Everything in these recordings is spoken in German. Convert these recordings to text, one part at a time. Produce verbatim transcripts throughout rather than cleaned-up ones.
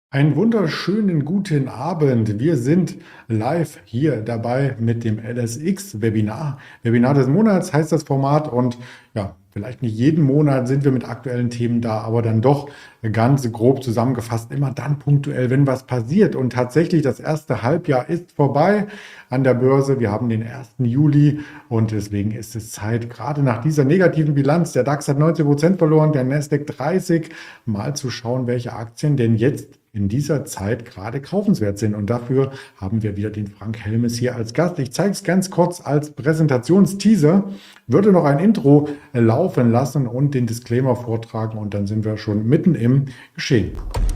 Einen wunderschönen guten Abend. Wir sind live hier dabei mit dem L S X-Webinar. Webinar des Monats heißt das Format und ja, vielleicht nicht jeden Monat sind wir mit aktuellen Themen da, aber dann doch ganz grob zusammengefasst, immer dann punktuell, wenn was passiert. Und tatsächlich, das erste Halbjahr ist vorbei an der Börse. Wir haben den ersten Juli und deswegen ist es Zeit, gerade nach dieser negativen Bilanz, der DAX hat neunzig Prozent verloren, der Nasdaq dreißig, mal zu schauen, welche Aktien denn jetzt in dieser Zeit gerade kaufenswert sind. Und dafür haben wir wieder den Frank Helmes hier als Gast. Ich zeige es ganz kurz als Präsentationsteaser, würde noch ein Intro laufen lassen und den Disclaimer vortragen und dann sind wir schon mitten im Geschehen.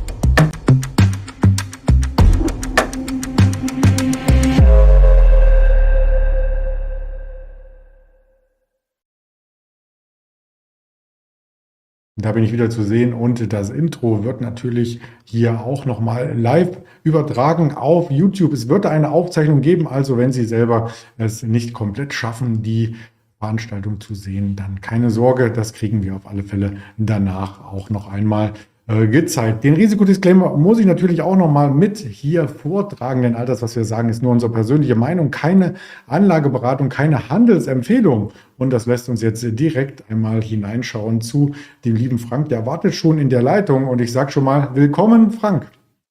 Da bin ich wieder zu sehen und das Intro wird natürlich hier auch nochmal live übertragen auf YouTube. Es wird eine Aufzeichnung geben, also wenn Sie selber es nicht komplett schaffen, die Veranstaltung zu sehen, dann keine Sorge, das kriegen wir auf alle Fälle danach auch noch einmal äh, gezeigt. Den Risikodisclaimer muss ich natürlich auch nochmal mit hier vortragen, denn all das, was wir sagen, ist nur unsere persönliche Meinung, keine Anlageberatung, keine Handelsempfehlung. Und das lässt uns jetzt direkt einmal hineinschauen zu dem lieben Frank. Der wartet schon in der Leitung und ich sage schon mal, willkommen, Frank.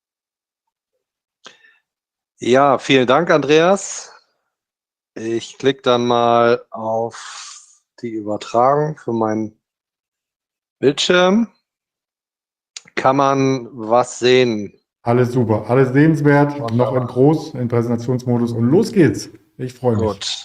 Ja, vielen Dank, Andreas. Ich klicke dann mal auf die Übertragung für meinen Bildschirm. Kann man was sehen? Alles super, alles sehenswert, noch in groß, in Präsentationsmodus und los geht's. Ich freue mich. Gut.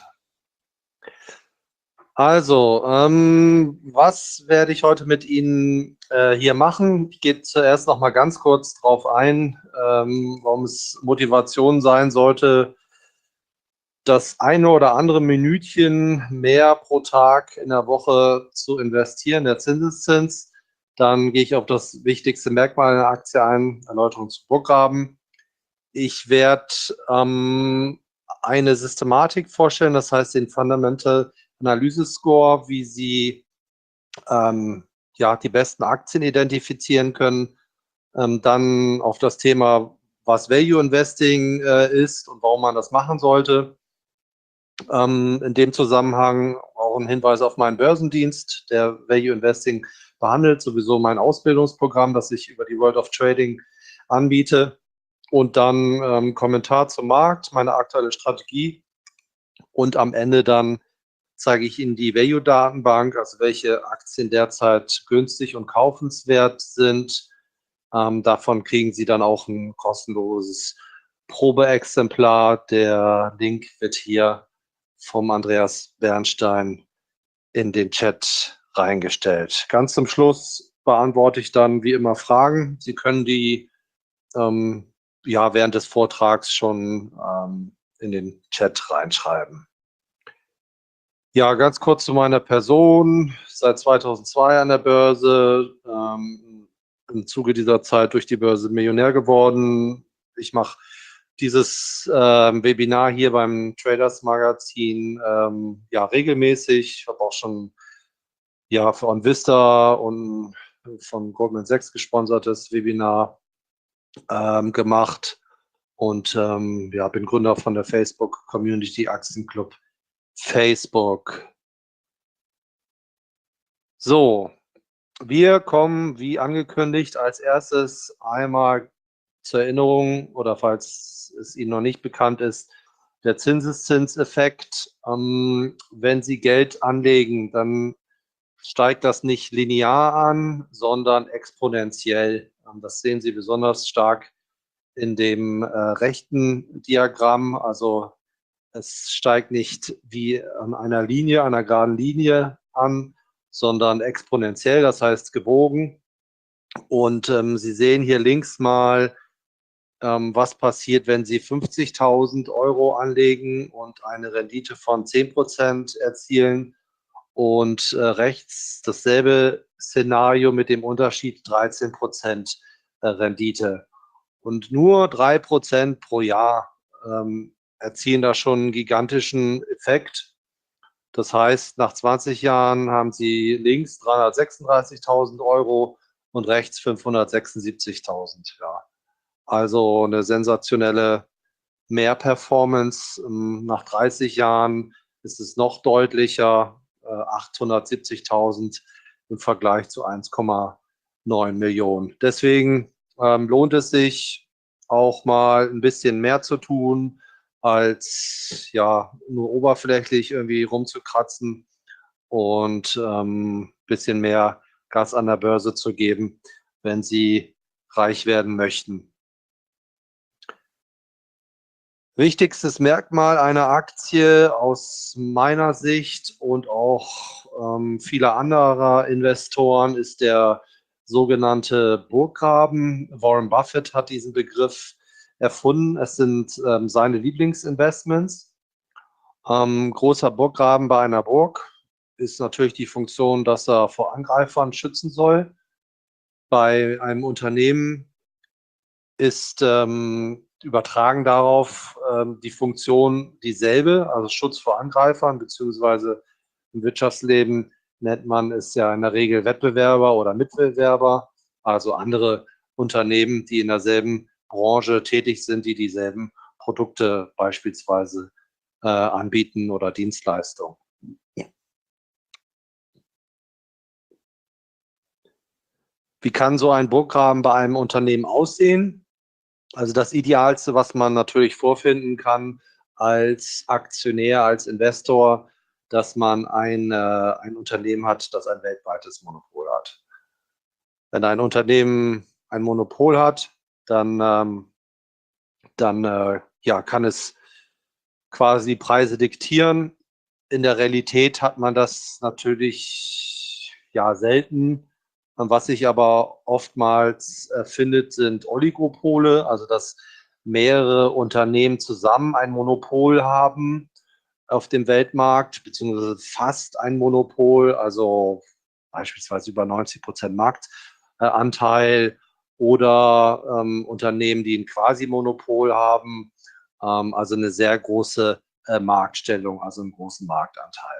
Also, ähm, was werde ich heute mit Ihnen äh, hier machen? Ich gehe zuerst noch mal ganz kurz drauf ein, ähm, warum es Motivation sein sollte, das eine oder andere Minütchen mehr pro Tag in der Woche zu investieren, der Zinseszins. Dann gehe ich auf das wichtigste Merkmal einer Aktie ein, Erläuterung zu Burggraben. Ich werde ähm, eine Systematik vorstellen, das heißt den Fundamental Analyse Score, wie Sie ähm, ja, die besten Aktien identifizieren können. Ähm, dann auf das Thema, was Value Investing äh, ist und warum man das machen sollte. Ähm, in dem Zusammenhang auch ein Hinweis auf meinen Börsendienst, der Value Investing behandelt, sowieso mein Ausbildungsprogramm, das ich über die World of Trading anbiete. Und dann ähm, Kommentar zum Markt, meine aktuelle Strategie. Und am Ende dann zeige ich Ihnen die Value-Datenbank, also welche Aktien derzeit günstig und kaufenswert sind. Ähm, davon kriegen Sie dann auch ein kostenloses Probeexemplar. Der Link wird hier vom Andreas Bernstein in den Chat reingestellt. Ganz zum Schluss beantworte ich dann wie immer Fragen. Sie können die ähm, ja während des Vortrags schon ähm, in den Chat reinschreiben. Ja, ganz kurz zu meiner Person. Seit zweitausendzwei an der Börse, ähm, im Zuge dieser Zeit durch die Börse Millionär geworden. Ich mache dieses ähm, Webinar hier beim Traders Magazin ähm, ja regelmäßig. Ich habe auch schon ja von Vista und von Goldman Sachs gesponsertes Webinar ähm, gemacht und ähm, ja, bin Gründer von der Facebook Community Aktienclub Facebook. So, wir kommen wie angekündigt als erstes einmal zur Erinnerung oder falls es Ihnen noch nicht bekannt ist, der Zinseszinseffekt. Ähm, wenn Sie Geld anlegen, dann steigt das nicht linear an, sondern exponentiell. Ähm, das sehen Sie besonders stark in dem äh, rechten Diagramm. Also es steigt nicht wie an einer Linie, einer geraden Linie an, sondern exponentiell, das heißt gebogen. Und ähm, Sie sehen hier links mal, ähm, was passiert, wenn Sie fünfzigtausend Euro anlegen und eine Rendite von zehn Prozent erzielen. Und äh, rechts dasselbe Szenario mit dem Unterschied dreizehn Prozent äh, Rendite. Und nur drei Prozent pro Jahr ähm, erzielen da schon einen gigantischen Effekt. Das heißt, nach zwanzig Jahren haben Sie links dreihundertsechsunddreißigtausend Euro und rechts fünfhundertsechsundsiebzigtausend. Ja. Also eine sensationelle Mehr-Performance. Ähm, Nach dreißig Jahren ist es noch deutlicher, äh, achthundertsiebzigtausend im Vergleich zu eins Komma neun Millionen. Deswegen ähm, lohnt es sich auch mal ein bisschen mehr zu tun, als ja nur oberflächlich irgendwie rumzukratzen und ähm, bisschen mehr Gas an der Börse zu geben, wenn Sie reich werden möchten. Wichtigstes Merkmal einer Aktie aus meiner Sicht und auch ähm, vieler anderer Investoren ist der sogenannte Burggraben. Warren Buffett hat diesen Begriff erfunden. Es sind ähm, seine Lieblingsinvestments. Ähm, großer Burggraben bei einer Burg ist natürlich die Funktion, dass er vor Angreifern schützen soll. Bei einem Unternehmen ist ähm, übertragen darauf ähm, die Funktion dieselbe, also Schutz vor Angreifern, beziehungsweise im Wirtschaftsleben nennt man es ja in der Regel Wettbewerber oder Mitbewerber, also andere Unternehmen, die in derselben Branche tätig sind, die dieselben Produkte beispielsweise äh, anbieten oder Dienstleistungen. Wie kann so ein Burggraben bei einem Unternehmen aussehen? Also das Idealste, was man natürlich vorfinden kann als Aktionär, als Investor, dass man ein, äh, ein Unternehmen hat, das ein weltweites Monopol hat. Wenn ein Unternehmen ein Monopol hat, dann, ähm, dann äh, ja, kann es quasi Preise diktieren. In der Realität hat man das natürlich ja selten. Was sich aber oftmals äh, findet, sind Oligopole, also dass mehrere Unternehmen zusammen ein Monopol haben auf dem Weltmarkt, beziehungsweise fast ein Monopol, also beispielsweise über neunzig Prozent Marktanteil oder ähm, Unternehmen, die ein Quasi-Monopol haben, ähm, also eine sehr große äh, Marktstellung, also einen großen Marktanteil.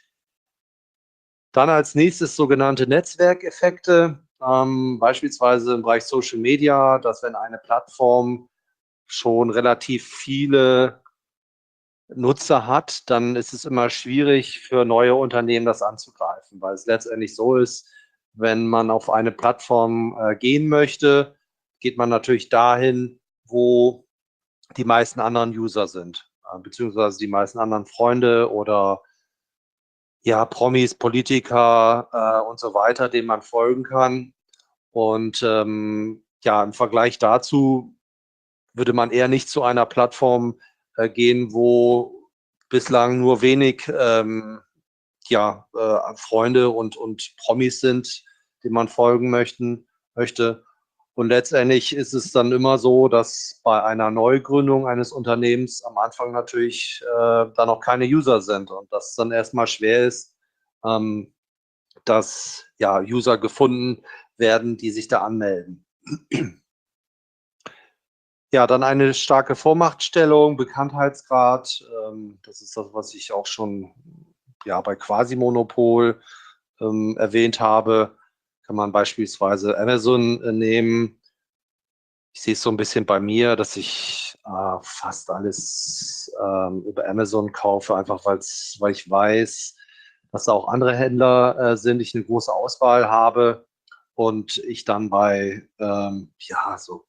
Dann als nächstes sogenannte Netzwerkeffekte, ähm, beispielsweise im Bereich Social Media, dass wenn eine Plattform schon relativ viele Nutzer hat, dann ist es immer schwierig für neue Unternehmen, das anzugreifen, weil es letztendlich so ist, wenn man auf eine Plattform äh, gehen möchte, geht man natürlich dahin, wo die meisten anderen User sind, äh, beziehungsweise die meisten anderen Freunde oder ja, Promis, Politiker äh, und so weiter, denen man folgen kann. Und ähm, ja, im Vergleich dazu würde man eher nicht zu einer Plattform äh, gehen, wo bislang nur wenig ähm, ja, äh, Freunde und, und Promis sind, denen man folgen möchten, möchte. Und letztendlich ist es dann immer so, dass bei einer Neugründung eines Unternehmens am Anfang natürlich äh, da noch keine User sind und dass es dann erstmal schwer ist, ähm, dass ja, User gefunden werden, die sich da anmelden. Ja, dann eine starke Vormachtstellung, Bekanntheitsgrad. Ähm, das ist das, was ich auch schon ja, bei Quasi-Monopol ähm, erwähnt habe. Kann man beispielsweise Amazon äh, nehmen. Ich sehe es so ein bisschen bei mir, dass ich äh, fast alles ähm, über Amazon kaufe, einfach weil's, weil ich weiß, dass da auch andere Händler äh, sind, ich eine große Auswahl habe und ich dann bei ähm, ja, so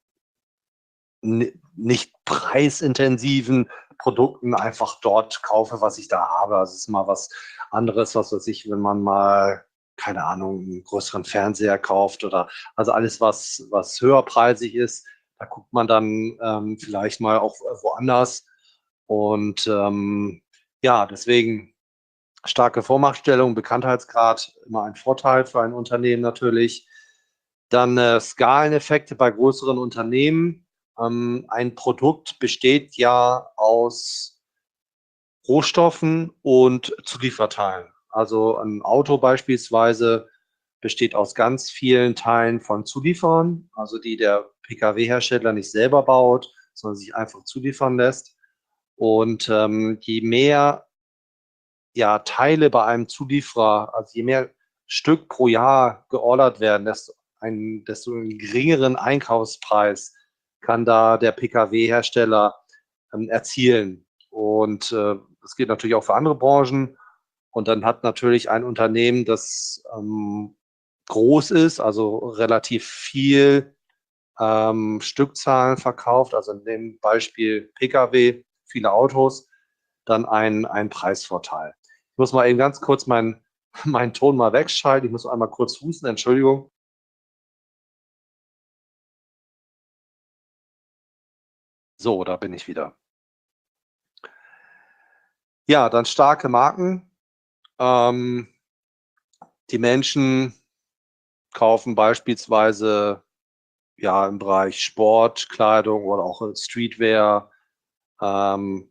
nicht preisintensiven Produkten einfach dort kaufe, was ich da habe. Also es ist mal was anderes, was weiß ich, wenn man mal, keine Ahnung, einen größeren Fernseher kauft oder also alles, was, was höherpreisig ist, da guckt man dann ähm, vielleicht mal auch woanders. Und ähm, ja, deswegen starke Vormachtstellung, Bekanntheitsgrad, immer ein Vorteil für ein Unternehmen natürlich. Dann äh, Skaleneffekte bei größeren Unternehmen. Ähm, ein Produkt besteht ja aus Rohstoffen und Zulieferteilen. Also ein Auto beispielsweise besteht aus ganz vielen Teilen von Zulieferern, also die der Pkw-Hersteller nicht selber baut, sondern sich einfach zuliefern lässt. Und ähm, je mehr ja, Teile bei einem Zulieferer, also je mehr Stück pro Jahr geordert werden, desto einen, desto einen geringeren Einkaufspreis kann da der P K W-Hersteller ähm, erzielen. Und äh, das geht natürlich auch für andere Branchen. Und dann hat natürlich ein Unternehmen, das ähm, groß ist, also relativ viel ähm, Stückzahlen verkauft, also in dem Beispiel P K W, viele Autos, dann einen, einen Preisvorteil. Ich muss mal eben ganz kurz meinen meinen Ton mal wegschalten. Ich muss einmal kurz husten, Entschuldigung. So, da bin ich wieder. Ja, dann starke Marken. Ähm, die Menschen kaufen beispielsweise ja im Bereich Sport, Kleidung oder auch Streetwear, ähm,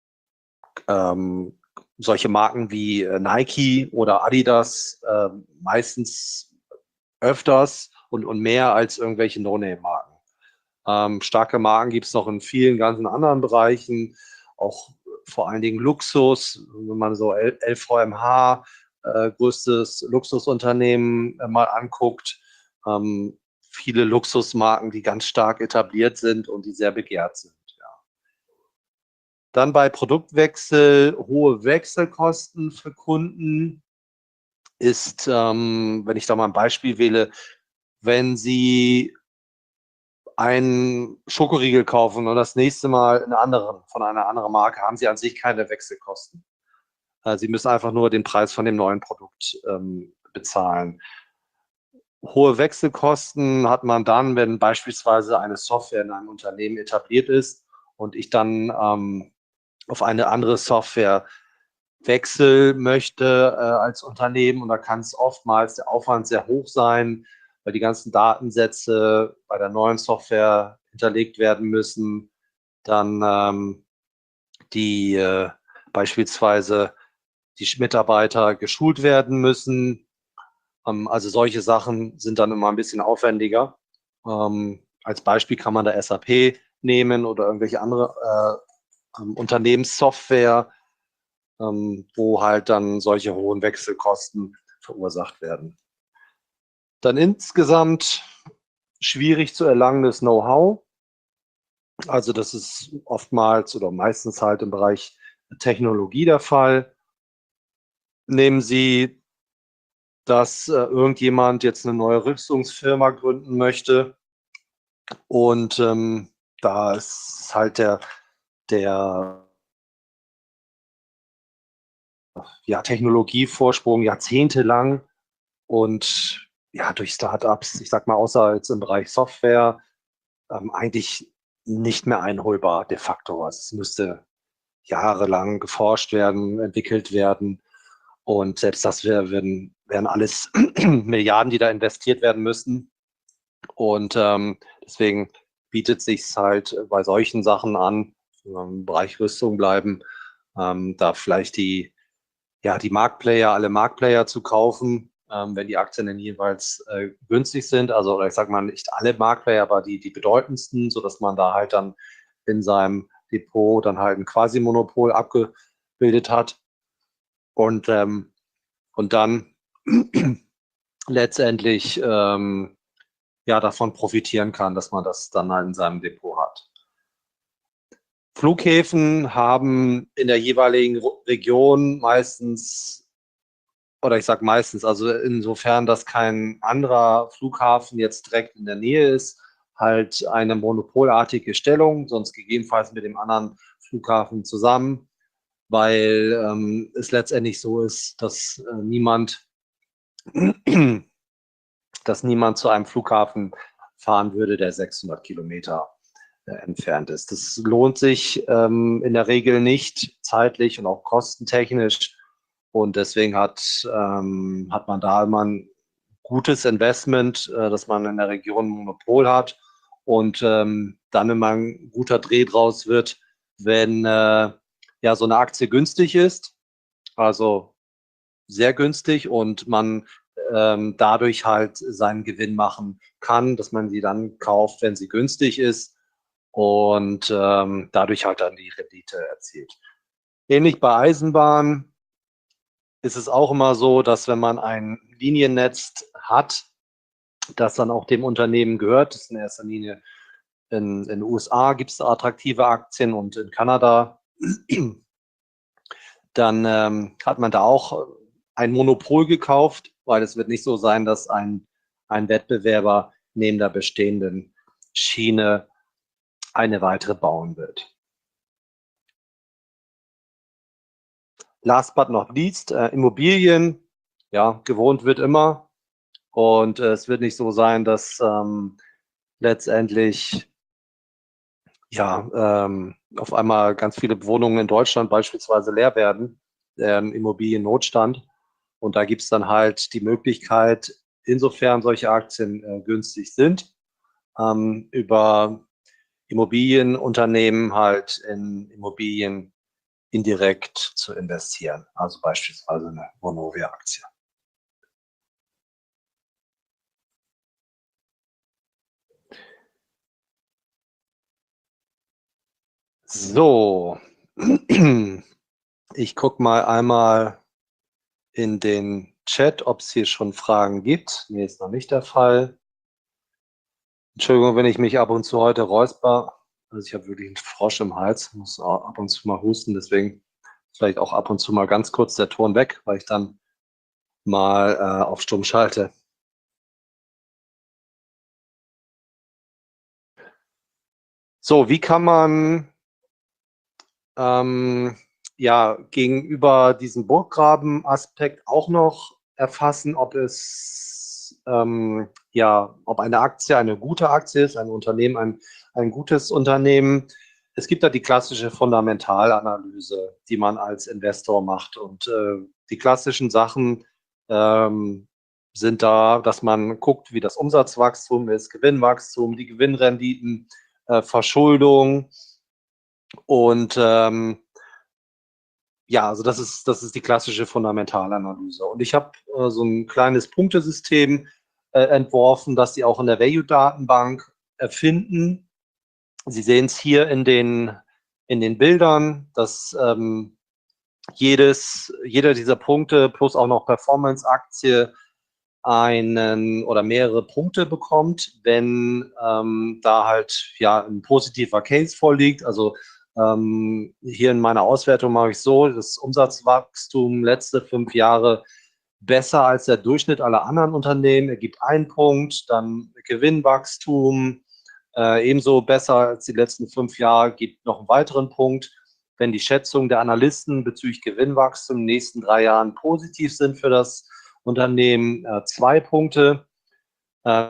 ähm, solche Marken wie äh, Nike oder Adidas äh, meistens öfters und, und mehr als irgendwelche No-Name-Marken. Ähm, starke Marken gibt es noch in vielen ganzen anderen Bereichen, auch vor allen Dingen Luxus, wenn man so L V M H, äh, größtes Luxusunternehmen, äh, mal anguckt. Ähm, viele Luxusmarken, die ganz stark etabliert sind und die sehr begehrt sind. Ja. Dann bei Produktwechsel hohe Wechselkosten für Kunden ist, ähm, wenn ich da mal ein Beispiel wähle, wenn Sie einen Schokoriegel kaufen und das nächste Mal einen anderen von einer anderen Marke, haben Sie an sich keine Wechselkosten. Äh, Sie müssen einfach nur den Preis von dem neuen Produkt ähm, bezahlen. Hohe Wechselkosten hat man dann, wenn beispielsweise eine Software in einem Unternehmen etabliert ist und ich dann ähm, auf eine andere Software wechseln möchte äh, als Unternehmen. Und da kann es oftmals der Aufwand sehr hoch sein, weil die ganzen Datensätze bei der neuen Software hinterlegt werden müssen. Dann ähm, die äh, beispielsweise die Mitarbeiter geschult werden müssen. Ähm, also solche Sachen sind dann immer ein bisschen aufwendiger. Ähm, als Beispiel kann man da S A P nehmen oder irgendwelche andere äh, ähm, Unternehmenssoftware, ähm, wo halt dann solche hohen Wechselkosten verursacht werden. Dann insgesamt schwierig zu erlangendes Know-how. Also das ist oftmals oder meistens halt im Bereich Technologie der Fall. Nehmen Sie, dass äh, irgendjemand jetzt eine neue Rüstungsfirma gründen möchte und ähm, da ist halt der, der ja, Technologievorsprung jahrzehntelang und ja, durch Startups, ich sag mal, außer jetzt im Bereich Software, ähm, eigentlich nicht mehr einholbar de facto. Also es müsste jahrelang geforscht werden, entwickelt werden. Und selbst das wär, wären, wären alles Milliarden, die da investiert werden müssten. Und ähm, deswegen bietet sich halt bei solchen Sachen an, wenn wir im Bereich Rüstung bleiben, ähm, da vielleicht die, ja, die Marktplayer, alle Marktplayer zu kaufen, ähm, wenn die Aktien dann jeweils äh, günstig sind. Also oder ich sage mal nicht alle Marktplayer, aber die, die bedeutendsten, sodass man da halt dann in seinem Depot dann halt ein Quasi-Monopol abgebildet hat. Und, ähm, und dann letztendlich ähm, ja, davon profitieren kann, dass man das dann halt in seinem Depot hat. Flughäfen haben in der jeweiligen Region meistens, oder ich sage meistens, also insofern, dass kein anderer Flughafen jetzt direkt in der Nähe ist, halt eine monopolartige Stellung, sonst gegebenenfalls mit dem anderen Flughafen zusammen, weil ähm, es letztendlich so ist, dass äh, niemand dass niemand zu einem Flughafen fahren würde, der sechshundert Kilometer äh, entfernt ist. Das lohnt sich ähm, in der Regel nicht zeitlich und auch kostentechnisch. Und deswegen hat, ähm, hat man da immer ein gutes Investment, äh, dass man in der Region ein Monopol hat und ähm, dann immer ein guter Dreh draus wird, wenn äh, ja so eine Aktie günstig ist, also sehr günstig und man ähm, dadurch halt seinen Gewinn machen kann, dass man sie dann kauft, wenn sie günstig ist und ähm, dadurch halt dann die Rendite erzielt. Ähnlich bei Eisenbahn ist es auch immer so, dass wenn man ein Liniennetz hat, das dann auch dem Unternehmen gehört, das ist in erster Linie in den U S A gibt es attraktive Aktien und in Kanada. Dann ähm, hat man da auch ein Monopol gekauft, weil es wird nicht so sein, dass ein, ein Wettbewerber neben der bestehenden Schiene eine weitere bauen wird. Last but not least, äh, Immobilien. Ja, gewohnt wird immer. Und äh, es wird nicht so sein, dass ähm, letztendlich ja, ähm, auf einmal ganz viele Wohnungen in Deutschland beispielsweise leer werden, ähm, Immobiliennotstand. Und da gibt es dann halt die Möglichkeit, insofern solche Aktien äh, günstig sind, ähm, über Immobilienunternehmen halt in Immobilien indirekt zu investieren, also beispielsweise eine Vonovia-Aktie. So, ich gucke mal einmal in den Chat, ob es hier schon Fragen gibt. Mir ist noch nicht der Fall. Entschuldigung, wenn ich mich ab und zu heute räusper. Also ich habe wirklich einen Frosch im Hals, muss ab und zu mal husten, deswegen vielleicht auch ab und zu mal ganz kurz der Ton weg, weil ich dann mal äh, auf Stumm schalte. So, wie kann man ähm, ja gegenüber diesem Burggraben-Aspekt auch noch erfassen, ob es ähm, ja, ob eine Aktie eine gute Aktie ist, ein Unternehmen ein, ein gutes Unternehmen. Es gibt da die klassische Fundamentalanalyse, die man als Investor macht. Und äh, die klassischen Sachen ähm, sind da, dass man guckt, wie das Umsatzwachstum ist, Gewinnwachstum, die Gewinnrenditen, äh, Verschuldung. Und ähm, ja, also das ist, das ist die klassische Fundamentalanalyse. Und ich habe äh, so ein kleines Punktesystem äh, entworfen, das Sie auch in der Value-Datenbank erfinden. Sie sehen es hier in den, in den Bildern, dass ähm, jedes, jeder dieser Punkte plus auch noch Performance-Aktie einen oder mehrere Punkte bekommt, wenn ähm, da halt ja ein positiver Case vorliegt. Also ähm, hier in meiner Auswertung mache ich so, das Umsatzwachstum letzte fünf Jahre besser als der Durchschnitt aller anderen Unternehmen, ergibt einen Punkt, dann Gewinnwachstum äh, ebenso besser als die letzten fünf Jahre, gibt noch einen weiteren Punkt. Wenn die Schätzungen der Analysten bezüglich Gewinnwachstum in den nächsten drei Jahren positiv sind für das Unternehmen, äh, zwei Punkte. Äh,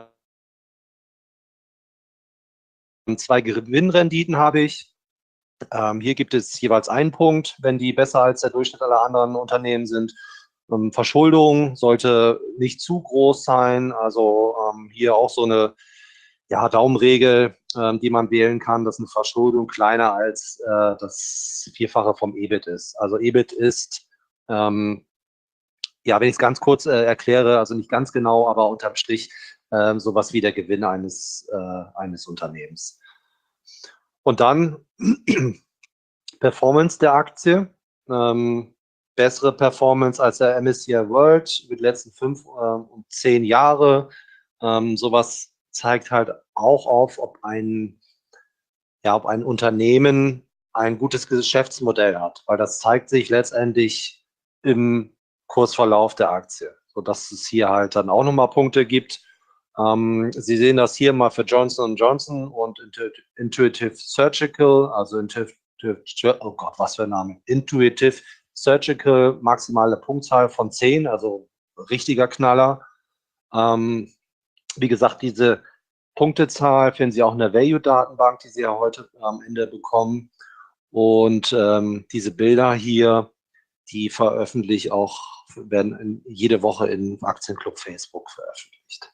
zwei Gewinnrenditen habe ich. Ähm, hier gibt es jeweils einen Punkt, wenn die besser als der Durchschnitt aller anderen Unternehmen sind. Ähm, Verschuldung sollte nicht zu groß sein. Also ähm, hier auch so eine ja, Daumenregel, ähm, die man wählen kann, dass eine Verschuldung kleiner als äh, das Vierfache vom E B I T ist. Also E B I T ist, ähm, ja, wenn ich es ganz kurz äh, erkläre, also nicht ganz genau, aber unterm Strich äh, sowas wie der Gewinn eines, äh, eines Unternehmens. Und dann Performance der Aktie. Ähm, bessere Performance als der M S C I World über die letzten fünf äh, und zehn Jahre. Ähm, sowas zeigt halt auch auf, ob ein, ja, ob ein Unternehmen ein gutes Geschäftsmodell hat, weil das zeigt sich letztendlich im Kursverlauf der Aktie, sodass es hier halt dann auch nochmal Punkte gibt. Ähm, Sie sehen das hier mal für Johnson und Johnson und Intuitive Surgical, also Intuitive, oh Gott, was für ein Name, Intuitive Surgical, maximale Punktzahl von zehn, also richtiger Knaller. Ähm, wie gesagt, diese Punktezahl finden Sie auch in der Value-Datenbank, die Sie ja heute am Ende bekommen. Und ähm, diese Bilder hier, die veröffentliche auch, werden in, jede Woche im Aktienclub Facebook veröffentlicht.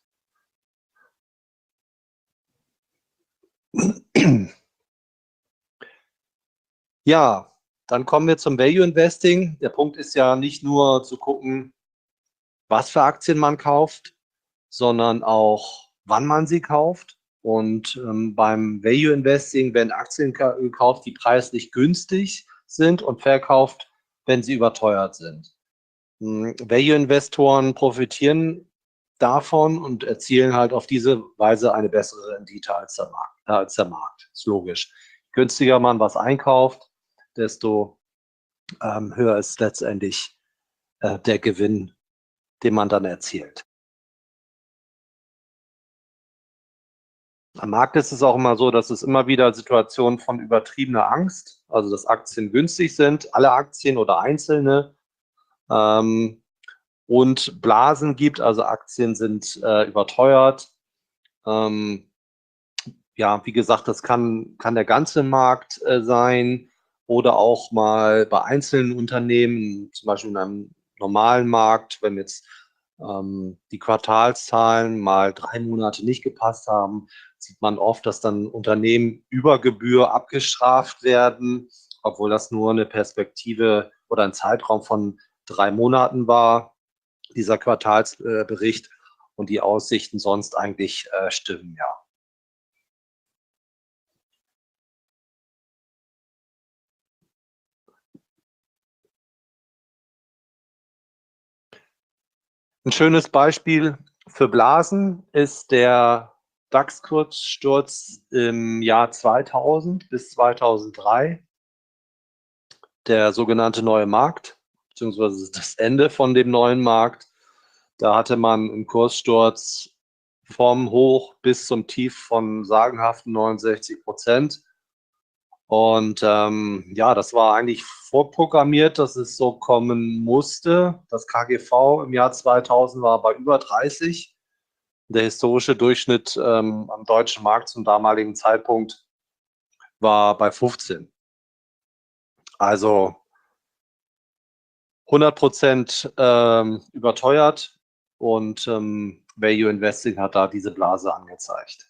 Ja, dann kommen wir zum Value Investing. Der Punkt ist ja nicht nur zu gucken, was für Aktien man kauft, sondern auch, wann man sie kauft. Und ähm, beim Value Investing werden Aktien gekauft, die preislich günstig sind und verkauft, wenn sie überteuert sind. Hm, Value Investoren profitieren davon und erzielen halt auf diese Weise eine bessere Rendite als der Markt. Äh, als der Markt. Ist logisch. Je günstiger man was einkauft, desto ähm, höher ist letztendlich äh, der Gewinn, den man dann erzielt. Am Markt ist es auch immer so, dass es immer wieder Situationen von übertriebener Angst, also dass Aktien günstig sind, alle Aktien oder einzelne, ähm, und Blasen gibt, also Aktien sind äh, überteuert. Ähm, ja, wie gesagt, das kann, kann der ganze Markt äh, sein oder auch mal bei einzelnen Unternehmen, zum Beispiel in einem normalen Markt, wenn jetzt ähm, die Quartalszahlen mal drei Monate nicht gepasst haben, sieht man oft, dass dann Unternehmen über Gebühr abgestraft werden, obwohl das nur eine Perspektive oder ein Zeitraum von drei Monaten war, dieser Quartalsbericht, und die Aussichten sonst eigentlich äh, stimmen, ja. Ein schönes Beispiel für Blasen ist der DAX-Kurzsturz im Jahr zweitausend bis zweitausenddrei, der sogenannte neue Markt, beziehungsweise das Ende von dem neuen Markt. Da hatte man einen Kurssturz vom Hoch bis zum Tief von sagenhaften neunundsechzig Prozent. Und ähm, ja, das war eigentlich vorprogrammiert, dass es so kommen musste. Das K G V im Jahr zweitausend war bei über dreißig. Der historische Durchschnitt ähm, am deutschen Markt zum damaligen Zeitpunkt war bei fünfzehn. Also hundert Prozent ähm, überteuert, und ähm, Value Investing hat da diese Blase angezeigt.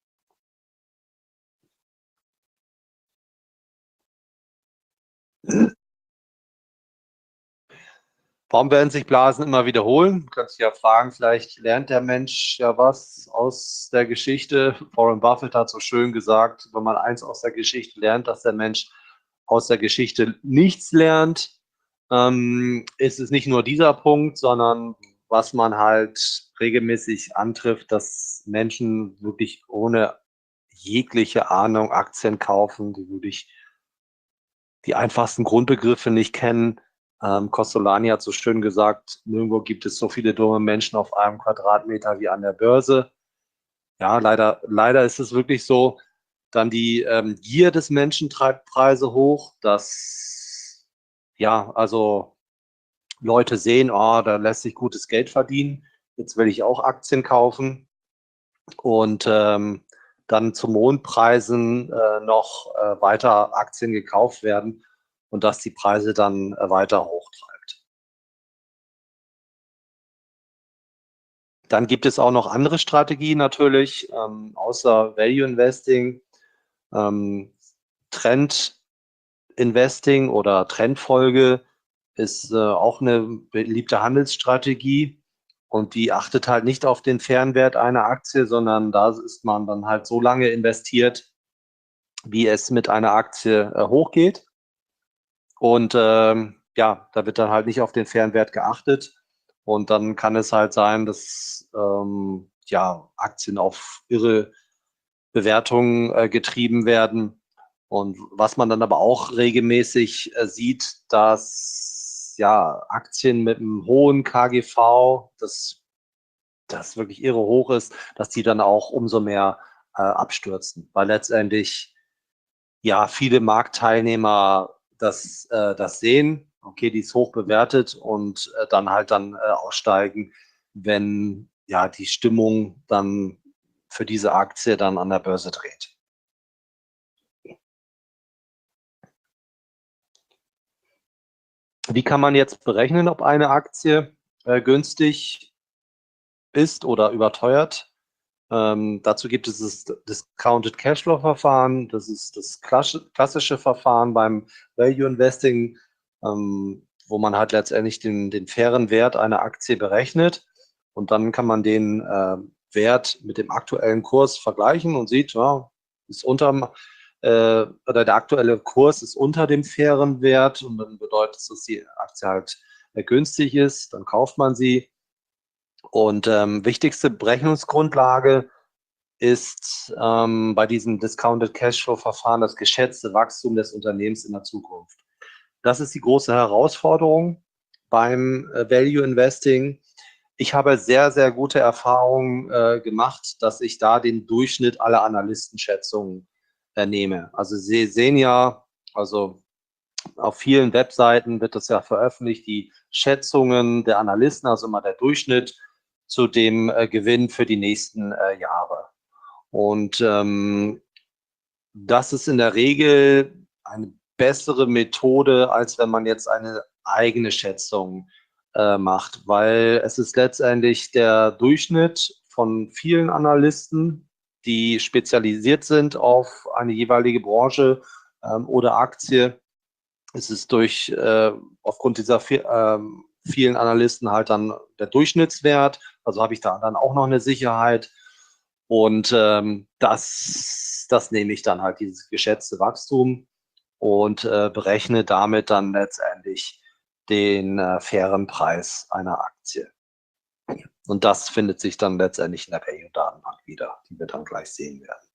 Warum werden sich Blasen immer wiederholen? Du kannst dich ja fragen, vielleicht lernt der Mensch ja was aus der Geschichte. Warren Buffett hat so schön gesagt, wenn man eins aus der Geschichte lernt, dass der Mensch aus der Geschichte nichts lernt, ähm, ist es nicht nur dieser Punkt, sondern was man halt regelmäßig antrifft, dass Menschen wirklich ohne jegliche Ahnung Aktien kaufen, die wirklich die einfachsten Grundbegriffe nicht kennen. Ähm, Costolani hat so schön gesagt, nirgendwo gibt es so viele dumme Menschen auf einem Quadratmeter wie an der Börse. Ja, leider, leider ist es wirklich so. Dann die ähm, Gier des Menschen treibt Preise hoch. Dass, ja, also Leute sehen, oh, da lässt sich gutes Geld verdienen. Jetzt will ich auch Aktien kaufen. Und ähm, dann zu Mondpreisen äh, noch äh, weiter Aktien gekauft werden und dass die Preise dann äh, weiter hochtreibt. Dann gibt es auch noch andere Strategien natürlich, ähm, außer Value Investing, ähm, Trend Investing oder Trendfolge ist äh, auch eine beliebte Handelsstrategie, und die achtet halt nicht auf den Fernwert einer Aktie, sondern da ist man dann halt so lange investiert, wie es mit einer Aktie äh, hochgeht. Und ähm, ja, da wird dann halt nicht auf den Fernwert geachtet. Und dann kann es halt sein, dass ähm, ja, Aktien auf irre Bewertungen äh, getrieben werden. Und was man dann aber auch regelmäßig äh, sieht, dass ja, Aktien mit einem hohen K G V, das, das wirklich irre hoch ist, dass die dann auch umso mehr äh, abstürzen, weil letztendlich ja viele Marktteilnehmer das, äh, das sehen, okay, die ist hoch bewertet, und äh, dann halt dann äh, aussteigen, wenn ja die Stimmung dann für diese Aktie dann an der Börse dreht. Wie kann man jetzt berechnen, ob eine Aktie äh, günstig ist oder überteuert? Ähm, dazu gibt es das Discounted Cashflow Verfahren. Das ist das klassische Verfahren beim Value Investing, ähm, wo man halt letztendlich den, den fairen Wert einer Aktie berechnet, und dann kann man den äh, Wert mit dem aktuellen Kurs vergleichen und sieht, ja, ist unter äh, oder der aktuelle Kurs ist unter dem fairen Wert, und dann bedeutet es, dass die Aktie halt äh, günstig ist. Dann kauft man sie. Und ähm, wichtigste Berechnungsgrundlage ist ähm, bei diesem Discounted Cashflow-Verfahren das geschätzte Wachstum des Unternehmens in der Zukunft. Das ist die große Herausforderung beim äh, Value Investing. Ich habe sehr, sehr gute Erfahrungen äh, gemacht, dass ich da den Durchschnitt aller Analystenschätzungen äh, nehme. Also Sie sehen ja, also auf vielen Webseiten wird das ja veröffentlicht, die Schätzungen der Analysten, also immer der Durchschnitt zu dem äh, Gewinn für die nächsten äh, Jahre. Und ähm, das ist in der Regel eine bessere Methode, als wenn man jetzt eine eigene Schätzung äh, macht, weil es ist letztendlich der Durchschnitt von vielen Analysten, die spezialisiert sind auf eine jeweilige Branche ähm, oder Aktie. Es ist durch äh, aufgrund dieser äh, vielen Analysten halt dann der Durchschnittswert. Also habe ich da dann auch noch eine Sicherheit. Und ähm, das, das nehme ich dann halt, dieses geschätzte Wachstum und äh, berechne damit dann letztendlich den äh, fairen Preis einer Aktie. Und das findet sich dann letztendlich in der Value-Datenbank wieder, die wir dann gleich sehen werden.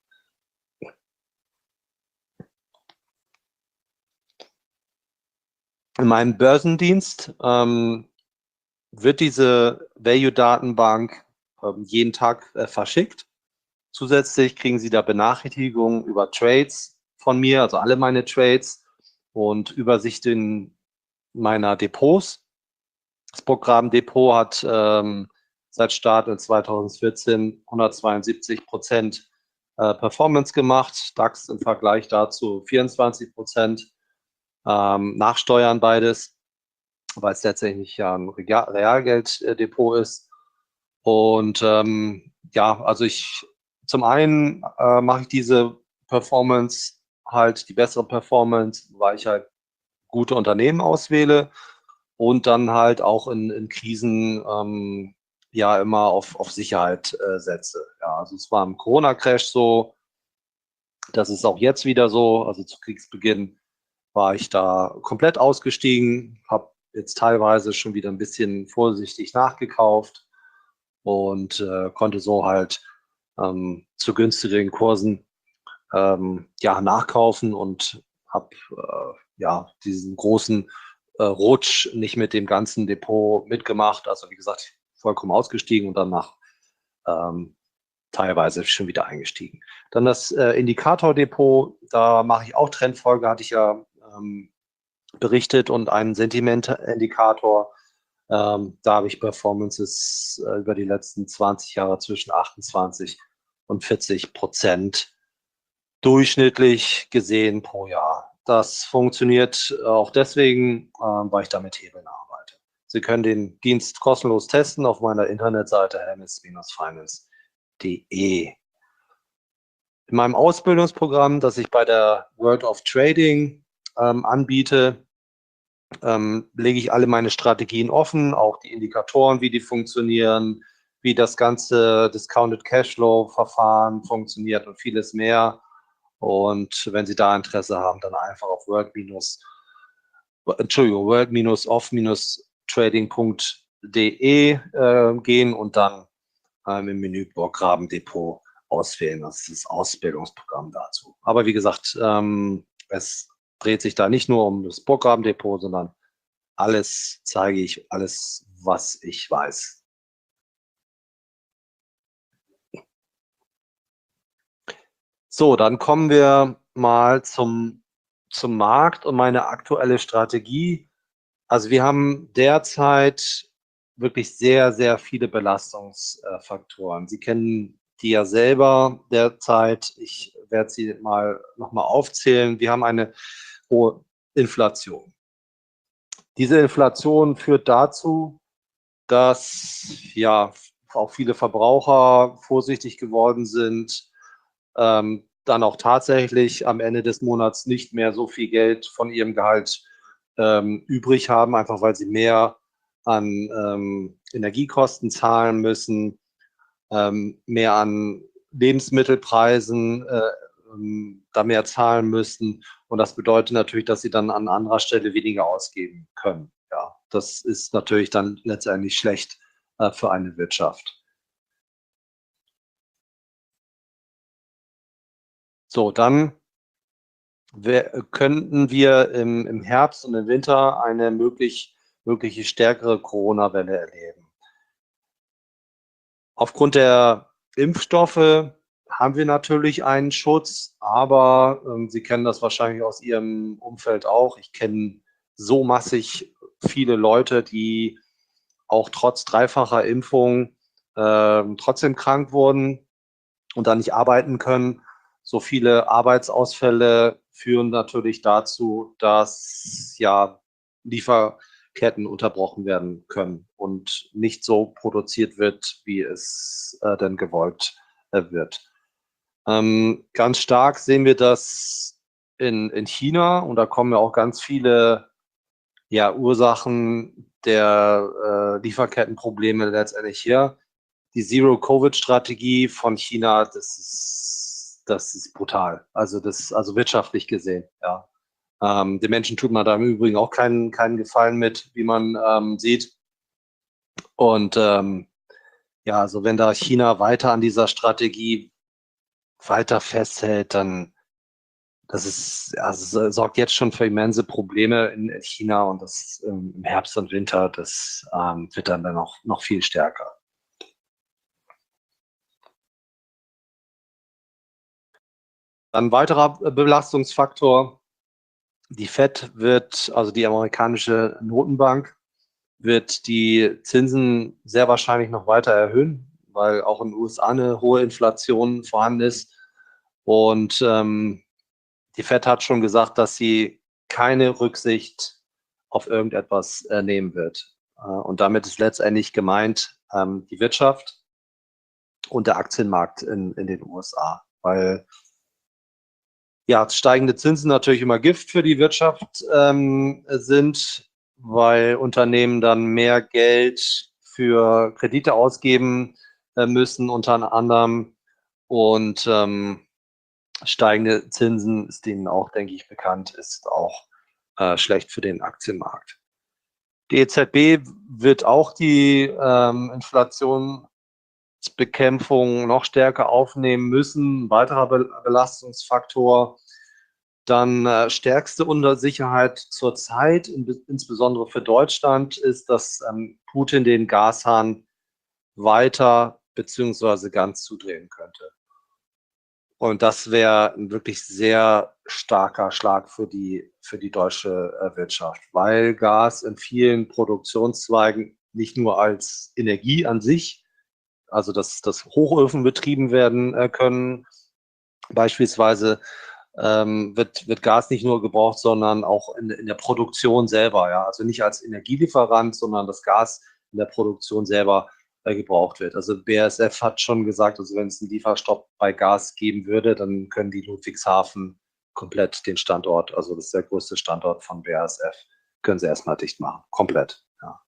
In meinem Börsendienst ähm, wird diese Value-Datenbank ähm, jeden Tag äh, verschickt. Zusätzlich kriegen Sie da Benachrichtigungen über Trades von mir, also alle meine Trades und Übersichten meiner Depots. Das Programm Depot hat ähm, seit Start in zweitausendvierzehn hundertzweiundsiebzig Prozent äh, Performance gemacht, DAX im Vergleich dazu vierundzwanzig Prozent, ähm, Nachsteuern beides, weil es letztendlich ja ein Realgelddepot ist. Und ähm, ja, also ich zum einen äh, mache ich diese Performance halt, die bessere Performance, weil ich halt gute Unternehmen auswähle und dann halt auch in, in Krisen ähm, ja immer auf, auf Sicherheit äh, setze. Ja, also es war im Corona-Crash so, das ist auch jetzt wieder so, also zu Kriegsbeginn war ich da komplett ausgestiegen, habe jetzt teilweise schon wieder ein bisschen vorsichtig nachgekauft und äh, konnte so halt ähm, zu günstigeren Kursen ähm, ja, nachkaufen und habe äh, ja diesen großen äh, Rutsch nicht mit dem ganzen Depot mitgemacht. Also wie gesagt, vollkommen ausgestiegen und danach ähm, teilweise schon wieder eingestiegen. Dann das äh, Indikatordepot, da mache ich auch Trendfolge, hatte ich ja ähm, berichtet und einen Sentimentindikator. Ähm, da habe ich Performances äh, über die letzten zwanzig Jahre zwischen achtundzwanzig und vierzig Prozent durchschnittlich gesehen pro Jahr. Das funktioniert auch deswegen, äh, weil ich da mit Hebeln arbeite. Sie können den Dienst kostenlos testen auf meiner Internetseite hermes Bindestrich finance punkt de. In meinem Ausbildungsprogramm, das ich bei der World of Trading ähm, anbiete, ähm, lege ich alle meine Strategien offen, auch die Indikatoren, wie die funktionieren, wie das ganze Discounted Cashflow-Verfahren funktioniert und vieles mehr. Und wenn Sie da Interesse haben, dann einfach auf world Entschuldigung, world-off-trading punkt de äh, gehen und dann ähm, im Menü Burggraben Depot auswählen. Das ist das Ausbildungsprogramm dazu. Aber wie gesagt, ähm, es dreht sich da nicht nur um das Burggraben Depot, sondern alles zeige ich, alles, was ich weiß. So, dann kommen wir mal zum, zum Markt und meine aktuelle Strategie. Also wir haben derzeit wirklich sehr, sehr viele Belastungsfaktoren. Sie kennen die ja selber derzeit. Ich werde sie mal nochmal aufzählen. Wir haben eine hohe Inflation. Diese Inflation führt dazu, dass ja auch viele Verbraucher vorsichtig geworden sind, ähm, dann auch tatsächlich am Ende des Monats nicht mehr so viel Geld von ihrem Gehalt ähm, übrig haben, einfach weil sie mehr an ähm, Energiekosten zahlen müssen, ähm, mehr an Lebensmittelpreisen äh, ähm, da mehr zahlen müssen. Und das bedeutet natürlich, dass sie dann an anderer Stelle weniger ausgeben können. Ja, das ist natürlich dann letztendlich schlecht äh, für eine Wirtschaft. So, dann wär, könnten wir im, im Herbst und im Winter eine möglich, mögliche stärkere Corona-Welle erleben. Aufgrund der Impfstoffe haben wir natürlich einen Schutz, aber ähm, Sie kennen das wahrscheinlich aus Ihrem Umfeld auch. Ich kenne so massig viele Leute, die auch trotz dreifacher Impfung äh, trotzdem krank wurden und dann nicht arbeiten können. So viele Arbeitsausfälle führen natürlich dazu, dass ja Lieferketten unterbrochen werden können und nicht so produziert wird, wie es äh, denn gewollt äh, wird. Ähm, ganz stark sehen wir das in, in China, und da kommen ja auch ganz viele ja, Ursachen der äh, Lieferkettenprobleme letztendlich her. Die Zero-Covid-Strategie von China, das ist, das ist brutal. Also das, also wirtschaftlich gesehen, ja. Ähm, den Menschen tut man da im Übrigen auch keinen, keinen Gefallen mit, wie man ähm, sieht. Und ähm, ja, also wenn da China weiter an dieser Strategie weiter festhält, dann das ist, also es sorgt jetzt schon für immense Probleme in China, und das ähm, im Herbst und Winter, das ähm, wird dann, dann noch, noch viel stärker. Ein weiterer Belastungsfaktor: Die Fed wird, also die amerikanische Notenbank, wird die Zinsen sehr wahrscheinlich noch weiter erhöhen, weil auch in den U S A eine hohe Inflation vorhanden ist. Und ähm, die Fed hat schon gesagt, dass sie keine Rücksicht auf irgendetwas äh, nehmen wird. Äh, und damit ist letztendlich gemeint ähm, die Wirtschaft und der Aktienmarkt in, in den U S A. Weil ja, steigende Zinsen natürlich immer Gift für die Wirtschaft ähm, sind, weil Unternehmen dann mehr Geld für Kredite ausgeben äh, müssen, unter anderem. Und ähm, steigende Zinsen, ist Ihnen auch, denke ich, bekannt, ist auch äh, schlecht für den Aktienmarkt. Die E Z B wird auch die ähm, Inflationsbekämpfung noch stärker aufnehmen müssen. Ein weiterer Be Belastungsfaktor. Dann äh, stärkste Unsicherheit zurzeit, in, insbesondere für Deutschland, ist, dass ähm, Putin den Gashahn weiter bzw. ganz zudrehen könnte. Und das wäre ein wirklich sehr starker Schlag für die, für die deutsche äh, Wirtschaft, weil Gas in vielen Produktionszweigen nicht nur als Energie an sich, also dass, dass Hochöfen betrieben werden äh, können, beispielsweise ähm, wird, wird Gas nicht nur gebraucht, sondern auch in, in der Produktion selber. Ja? Also nicht als Energielieferant, sondern das Gas in der Produktion selber äh, gebraucht wird. Also B A S F hat schon gesagt, also wenn es einen Lieferstopp bei Gas geben würde, dann können die Ludwigshafen komplett den Standort, also das ist der größte Standort von B A S F, können sie erstmal dicht machen. Komplett. Ja.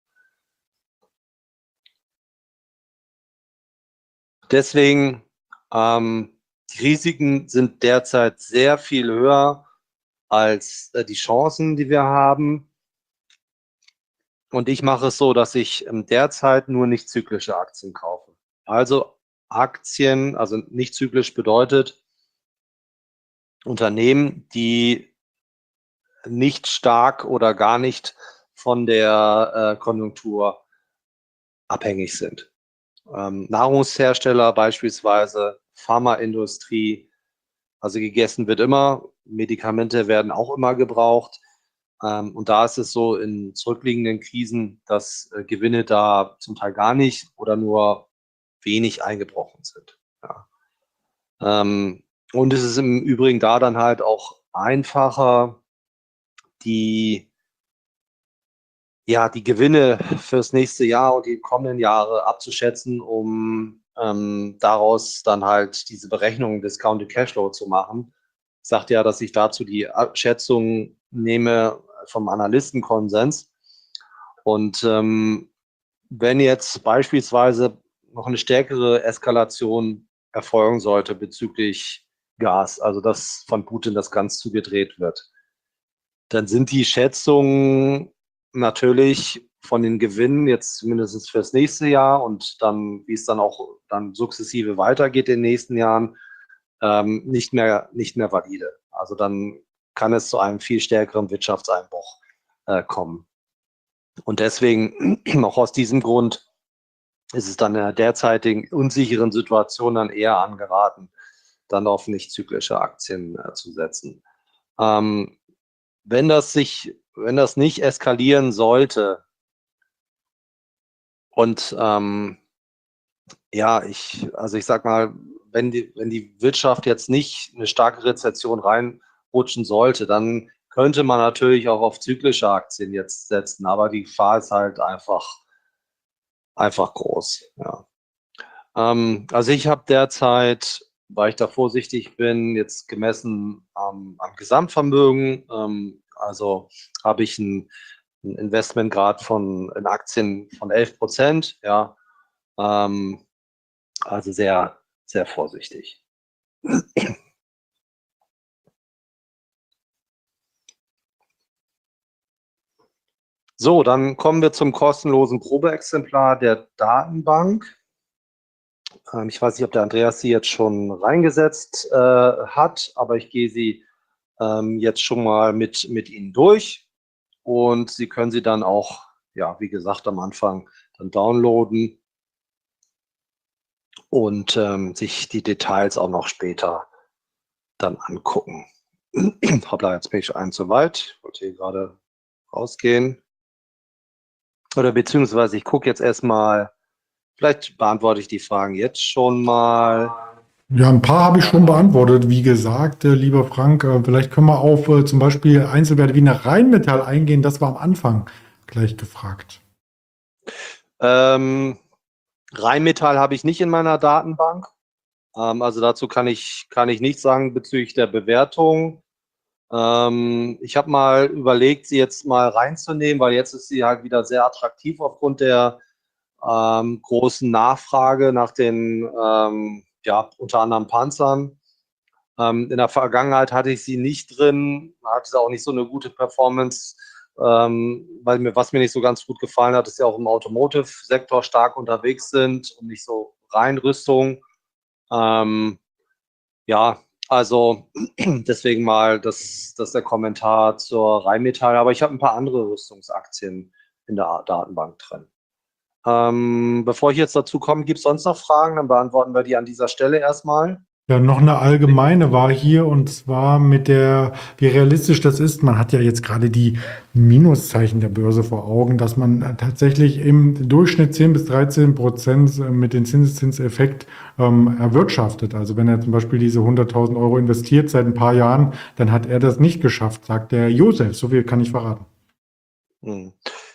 Deswegen ähm, die Risiken sind derzeit sehr viel höher als äh, die Chancen, die wir haben. Und ich mache es so, dass ich ähm, derzeit nur nicht zyklische Aktien kaufe. Also Aktien, also nicht zyklisch bedeutet Unternehmen, die nicht stark oder gar nicht von der äh, Konjunktur abhängig sind. Ähm, Nahrungshersteller beispielsweise, Pharmaindustrie, also gegessen wird immer, Medikamente werden auch immer gebraucht. Ähm, und da ist es so in zurückliegenden Krisen, dass äh, Gewinne da zum Teil gar nicht oder nur wenig eingebrochen sind. Ja. Ähm, und es ist im Übrigen da dann halt auch einfacher, die, ja, die Gewinne fürs nächste Jahr und die kommenden Jahre abzuschätzen, um ähm, daraus dann halt diese Berechnung Discounted Cashflow zu machen. Ich sagte ja, dass ich dazu die Schätzung nehme vom Analystenkonsens. Und ähm, wenn jetzt beispielsweise noch eine stärkere Eskalation erfolgen sollte bezüglich Gas, also dass von Putin das ganz zugedreht wird, dann sind die Schätzungen natürlich von den Gewinnen jetzt zumindest fürs nächste Jahr und dann, wie es dann auch dann sukzessive weitergeht in den nächsten Jahren, ähm, nicht mehr, nicht mehr valide. Also dann kann es zu einem viel stärkeren Wirtschaftseinbruch äh, kommen. Und deswegen, auch aus diesem Grund, ist es dann in der derzeitigen unsicheren Situation dann eher angeraten, dann auf nicht zyklische Aktien äh, zu setzen. Ähm, wenn das sich, wenn das nicht eskalieren sollte und ähm, ja, ich, also ich sag mal, wenn die, wenn die Wirtschaft jetzt nicht eine starke Rezession reinrutschen sollte, dann könnte man natürlich auch auf zyklische Aktien jetzt setzen, aber die Gefahr ist halt einfach, einfach groß. Ja. Ähm, also ich habe derzeit, weil ich da vorsichtig bin, jetzt gemessen am, am Gesamtvermögen, ähm, also habe ich einen, einen Investmentgrad von in Aktien von elf Prozent, ja, ähm, also sehr, sehr vorsichtig. So, dann kommen wir zum kostenlosen Probeexemplar der Datenbank. Ähm, ich weiß nicht, ob der Andreas sie jetzt schon reingesetzt äh, hat, aber ich gehe sie ähm, jetzt schon mal mit, mit Ihnen durch und Sie können sie dann auch, ja, wie gesagt, am Anfang dann downloaden und ähm, sich die Details auch noch später dann angucken. Hoppla, jetzt bin ich einen zu weit. Ich wollte hier gerade rausgehen. Oder beziehungsweise ich gucke jetzt erstmal, vielleicht beantworte ich die Fragen jetzt schon mal. Ja, ein paar habe ich schon beantwortet. Wie gesagt, äh, lieber Frank, äh, vielleicht können wir auf äh, zum Beispiel Einzelwerte wie eine Rheinmetall eingehen. Das war am Anfang gleich gefragt. Ähm, Rheinmetall habe ich nicht in meiner Datenbank. Ähm, also dazu kann ich, kann ich nichts sagen bezüglich der Bewertung. Ähm, ich habe mal überlegt, sie jetzt mal reinzunehmen, weil jetzt ist sie halt wieder sehr attraktiv aufgrund der ähm, großen Nachfrage nach den, ähm, ja, unter anderem Panzern. Ähm, in der Vergangenheit hatte ich sie nicht drin, hatte sie auch nicht so eine gute Performance, ähm, weil mir, was mir nicht so ganz gut gefallen hat, ist ja auch im Automotive-Sektor stark unterwegs sind und nicht so rein Rüstung. Ähm, ja, also deswegen mal das, das der Kommentar zur Rheinmetall, aber ich habe ein paar andere Rüstungsaktien in der Datenbank drin. Ähm, bevor ich jetzt dazu komme, gibt es sonst noch Fragen? Dann beantworten wir die an dieser Stelle erstmal. Ja, noch eine allgemeine war hier und zwar mit der, wie realistisch das ist. Man hat ja jetzt gerade die Minuszeichen der Börse vor Augen, dass man äh, tatsächlich im Durchschnitt zehn bis dreizehn Prozent äh, mit dem Zinseszinseffekt ähm, erwirtschaftet. Also wenn er zum Beispiel diese hunderttausend Euro investiert seit ein paar Jahren, dann hat er das nicht geschafft, sagt der Josef. So viel kann ich verraten. Hm.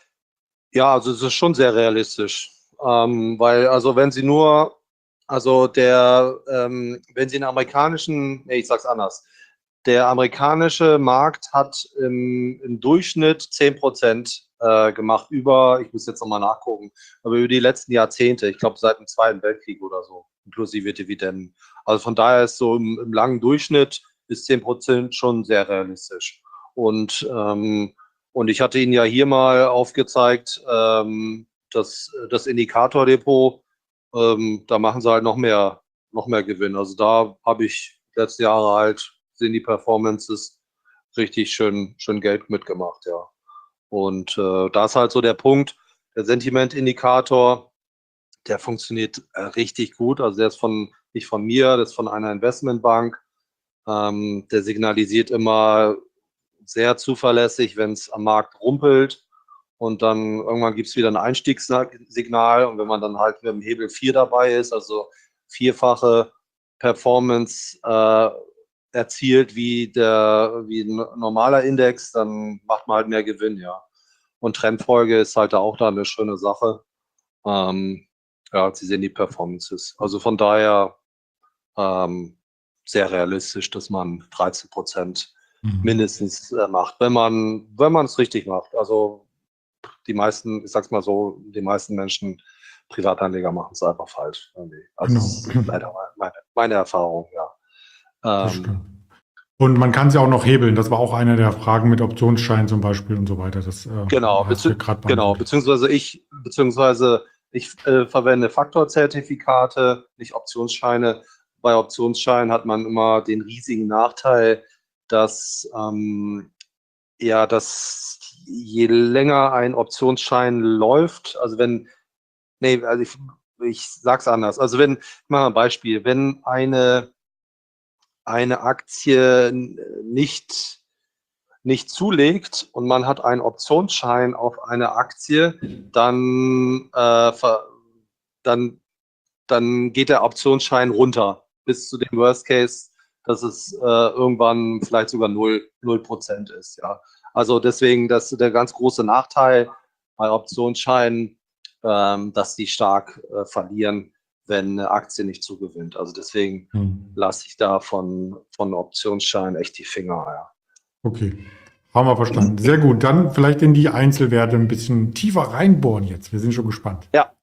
Ja, also es ist schon sehr realistisch, ähm, weil also wenn Sie nur, also der, ähm, wenn Sie den amerikanischen, nee, ich sag's anders, der amerikanische Markt hat im, im Durchschnitt zehn Prozent äh, gemacht über, ich muss jetzt nochmal nachgucken, aber über die letzten Jahrzehnte, ich glaube seit dem Zweiten Weltkrieg oder so, inklusive Dividenden. Also von daher ist so im, im langen Durchschnitt ist zehn Prozent schon sehr realistisch. Und ähm, und ich hatte Ihnen ja hier mal aufgezeigt, ähm, das, das Indikatordepot, ähm, da machen sie halt noch mehr, noch mehr Gewinn. Also da habe ich letzte Jahre halt, sind die Performances richtig schön, schön Geld mitgemacht, ja. Und äh, da ist halt so der Punkt, der Sentimentindikator, der funktioniert äh, richtig gut. Also der ist von, nicht von mir, das ist von einer Investmentbank. Ähm, der signalisiert immer sehr zuverlässig, wenn es am Markt rumpelt und dann irgendwann gibt es wieder ein Einstiegssignal und wenn man dann halt mit dem Hebel vier dabei ist, also vierfache Performance äh, erzielt wie der wie ein normaler Index, dann macht man halt mehr Gewinn, ja. Und Trendfolge ist halt auch da eine schöne Sache. Ähm, ja, Sie sehen die Performances. Also von daher ähm, sehr realistisch, dass man dreizehn Prozent mindestens äh, macht, wenn man wenn man es richtig macht. Also die meisten, ich sag's mal so, die meisten Menschen, Privatanleger machen es einfach falsch. Irgendwie. Also Genau, das ist leider meine, meine Erfahrung, ja. das Ähm, stimmt. Und man kann sie auch noch hebeln. Das war auch eine der Fragen mit Optionsschein zum Beispiel und so weiter. Das äh, Genau, hast du bezieh ja gerade genau, beantwortet. beziehungsweise ich, beziehungsweise ich äh, verwende Faktorzertifikate, nicht Optionsscheine. Bei Optionsscheinen hat man immer den riesigen Nachteil, dass ähm, ja, dass je länger ein Optionsschein läuft, also wenn, nee, also ich, ich sag's anders. Also wenn, ich mache mal ein Beispiel, wenn eine, eine Aktie nicht nicht zulegt und man hat einen Optionsschein auf eine Aktie, dann, äh, ver, dann, dann geht der Optionsschein runter bis zu dem Worst Case, dass es äh, irgendwann vielleicht sogar null Prozent ist. Ja. Also deswegen, das ist der ganz große Nachteil bei Optionsscheinen, ähm, dass die stark äh, verlieren, wenn eine Aktie nicht zugewinnt. Also deswegen Hm. lasse ich da von, von Optionsscheinen echt die Finger. Ja. Okay, haben wir verstanden. Sehr gut. Dann vielleicht in die Einzelwerte ein bisschen tiefer reinbohren jetzt. Wir sind schon gespannt. Ja,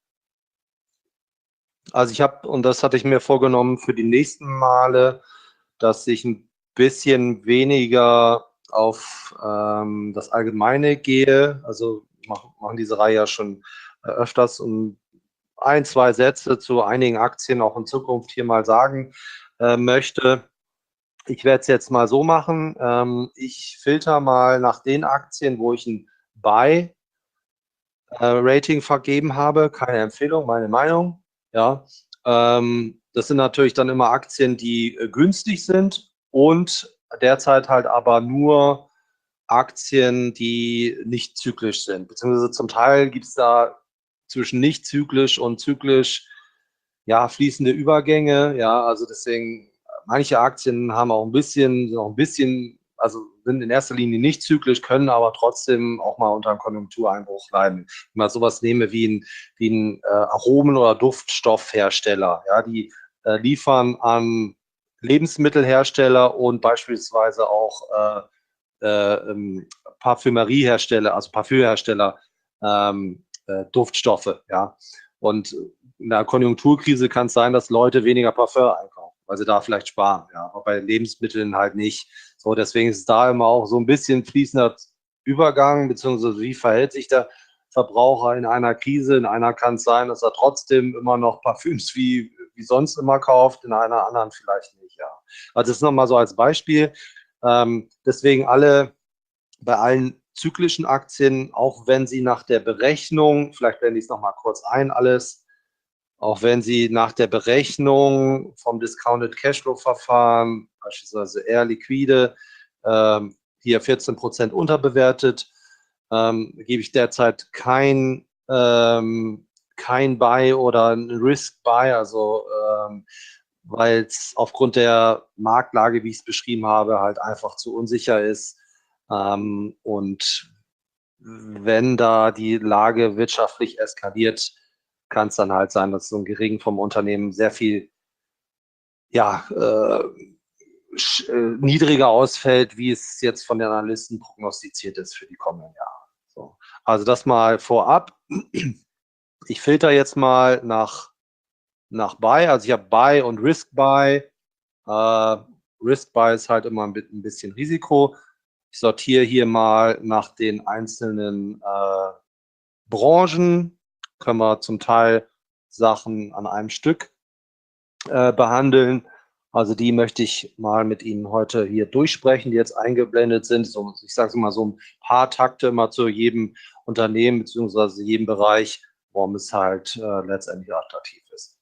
also ich habe, und das hatte ich mir vorgenommen für die nächsten Male, dass ich ein bisschen weniger auf ähm, das Allgemeine gehe. Also mach, machen diese Reihe ja schon äh, öfters und ein, zwei Sätze zu einigen Aktien auch in Zukunft hier mal sagen äh, möchte. Ich werde es jetzt mal so machen. Ähm, ich filter mal nach den Aktien, wo ich ein Buy äh, Rating vergeben habe. Keine Empfehlung, meine Meinung. Ja, ähm, das sind natürlich dann immer Aktien, die äh, günstig sind und derzeit halt aber nur Aktien, die nicht zyklisch sind. Beziehungsweise zum Teil gibt es da zwischen nicht zyklisch und zyklisch ja fließende Übergänge. Ja, also deswegen manche Aktien haben auch ein bisschen, sind auch ein bisschen, also sind in erster Linie nicht zyklisch, können aber trotzdem auch mal unter einem Konjunktureinbruch leiden. Wenn ich mal sowas nehme wie ein, wie ein äh, Aromen- oder Duftstoffhersteller, ja, die äh, liefern an Lebensmittelhersteller und beispielsweise auch äh, äh, ähm, Parfümeriehersteller, also Parfümhersteller, ähm, äh, Duftstoffe, ja. Und in der Konjunkturkrise kann es sein, dass Leute weniger Parfum einkaufen, weil sie da vielleicht sparen, ja, aber bei Lebensmitteln halt nicht. So, deswegen ist es da immer auch so ein bisschen fließender Übergang, beziehungsweise wie verhält sich der Verbraucher in einer Krise? In einer kann es sein, dass er trotzdem immer noch Parfüms wie, wie sonst immer kauft, in einer anderen vielleicht nicht, ja. Also das ist nochmal so als Beispiel. Ähm, deswegen alle, bei allen zyklischen Aktien, auch wenn sie nach der Berechnung, vielleicht blende ich es nochmal kurz ein, alles, auch wenn sie nach der Berechnung vom Discounted Cashflow Verfahren, beispielsweise Air Liquide, ähm, hier vierzehn Prozent unterbewertet, ähm, gebe ich derzeit kein, ähm, kein Buy oder ein Risk Buy, also ähm, weil es aufgrund der Marktlage, wie ich es beschrieben habe, halt einfach zu unsicher ist. Ähm, und wenn da die Lage wirtschaftlich eskaliert, kann es dann halt sein, dass so ein Gering vom Unternehmen sehr viel ja, äh, äh, niedriger ausfällt, wie es jetzt von den Analysten prognostiziert ist für die kommenden Jahre. So. Also das mal vorab. Ich filter jetzt mal nach, nach Buy. Also ich habe Buy und Risk Buy. Äh, Risk Buy ist halt immer ein bisschen Risiko. Ich sortiere hier mal nach den einzelnen äh, Branchen. Können wir zum Teil Sachen an einem Stück äh, behandeln. Also die möchte ich mal mit Ihnen heute hier durchsprechen, die jetzt eingeblendet sind. So, ich sage es mal so ein paar Takte immer zu jedem Unternehmen bzw. jedem Bereich, warum es halt äh, letztendlich attraktiv ist.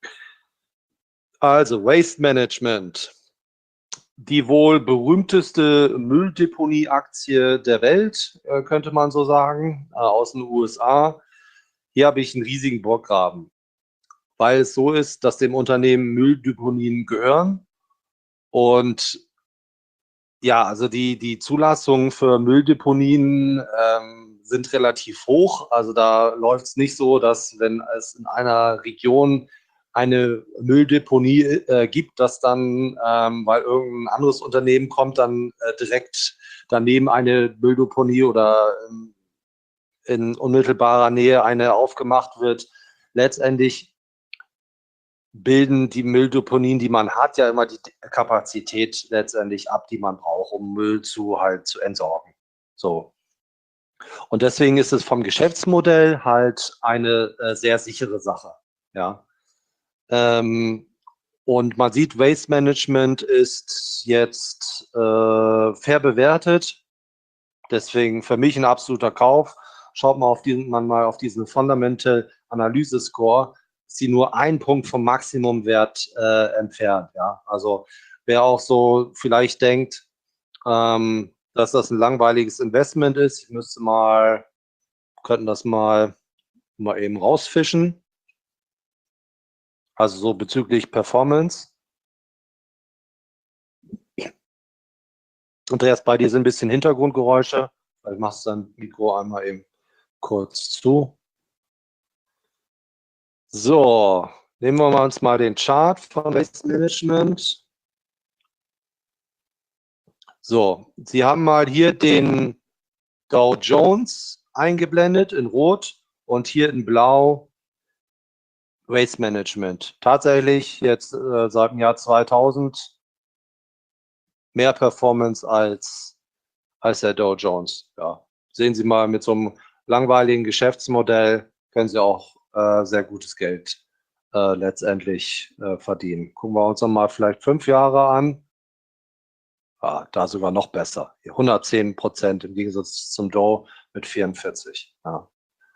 Also Waste Management. Die wohl berühmteste Mülldeponie-Aktie der Welt, äh, könnte man so sagen, äh, aus den U S A. Hier habe ich einen riesigen Burggraben, weil es so ist, dass dem Unternehmen Mülldeponien gehören. Und ja, also die, die Zulassungen für Mülldeponien ähm, sind relativ hoch. Also da läuft es nicht so, dass wenn es in einer Region eine Mülldeponie äh, gibt, dass dann, ähm, weil irgendein anderes Unternehmen kommt, dann äh, direkt daneben eine Mülldeponie oder ähm, in unmittelbarer Nähe eine aufgemacht wird. Letztendlich bilden die Mülldeponien, die man hat, ja immer die Kapazität letztendlich ab, die man braucht, um Müll zu halt zu entsorgen. So. Und deswegen ist es vom Geschäftsmodell halt eine äh, sehr sichere Sache. Ja. Ähm, und man sieht, Waste Management ist jetzt äh, fair bewertet. Deswegen für mich ein absoluter Kauf. Schaut mal auf diesen, man mal auf diesen Fundamental Analyse Score, ist sie nur ein Punkt vom Maximumwert äh, entfernt. Ja, also wer auch so vielleicht denkt, ähm, dass das ein langweiliges Investment ist, ich müsste mal, könnten das mal, mal eben rausfischen. Also so bezüglich Performance. Andreas, bei dir sind ein bisschen Hintergrundgeräusche. Vielleicht machst du dein Mikro einmal eben kurz zu. So, nehmen wir uns mal den Chart von Waste Management. So, Sie haben mal hier den Dow Jones eingeblendet in Rot und hier in Blau Waste Management. Tatsächlich jetzt äh, seit dem Jahr zweitausend mehr Performance als, als der Dow Jones. Ja, sehen Sie mal, mit so einem langweiligen Geschäftsmodell können Sie auch äh, sehr gutes Geld äh, letztendlich äh, verdienen. Gucken wir uns mal vielleicht fünf Jahre an. Ah, da sogar noch besser. hundertzehn Prozent im Gegensatz zum Dow mit vierundvierzig. Ja.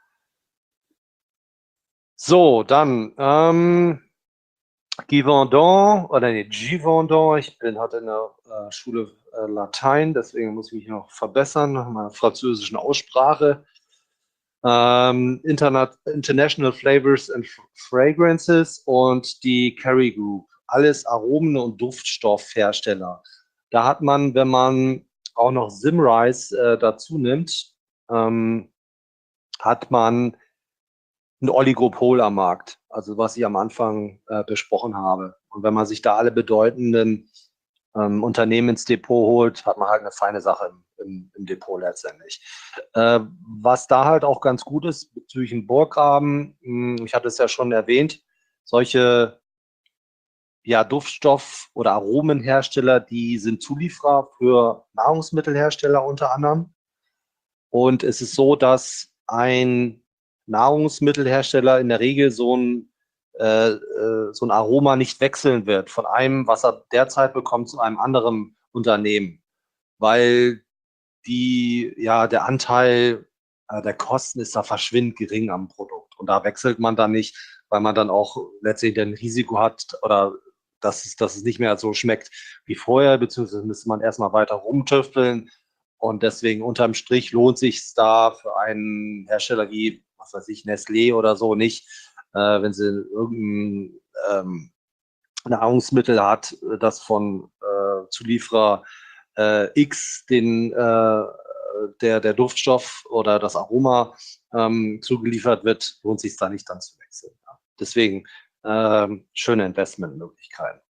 So, dann ähm, Givaudan oder nee, Givaudan. Ich bin hatte in der äh, Schule äh, Latein, deswegen muss ich mich noch verbessern nach meiner französischen Aussprache. Ähm, Interna International Flavors and Fragrances und die Kerry Group. Alles Aromen- und Duftstoffhersteller. Da hat man, wenn man auch noch Simrise äh, dazu nimmt, ähm, hat man ein Oligopol am Markt, also was ich am Anfang äh, besprochen habe. Und wenn man sich da alle bedeutenden ähm, Unternehmen ins Depot holt, hat man halt eine feine Sache im, im, im Depot letztendlich. Äh, was da halt auch ganz gut ist, bezüglich dem Burggraben, mh, ich hatte es ja schon erwähnt, solche ja, Duftstoff- oder Aromenhersteller, die sind Zulieferer für Nahrungsmittelhersteller unter anderem. Und es ist so, dass ein Nahrungsmittelhersteller in der Regel so ein, äh, äh, so ein Aroma nicht wechseln wird von einem, was er derzeit bekommt, zu einem anderen Unternehmen, weil die, ja, der Anteil äh, der Kosten ist da verschwindend gering am Produkt. Und da wechselt man dann nicht, weil man dann auch letztendlich ein Risiko hat oder dass es, dass es nicht mehr so schmeckt wie vorher, beziehungsweise müsste man erstmal weiter rumtüfteln. Und deswegen unterm Strich lohnt sich da für einen Hersteller wie, was weiß ich, Nestlé oder so nicht, äh, wenn sie irgendein ähm, Nahrungsmittel hat, das von äh, Zulieferer äh, X den äh, der, der Duftstoff oder das Aroma ähm, zugeliefert wird, lohnt sich da nicht dann zu wechseln. Ja. Deswegen ähm, schöne Investmentmöglichkeiten.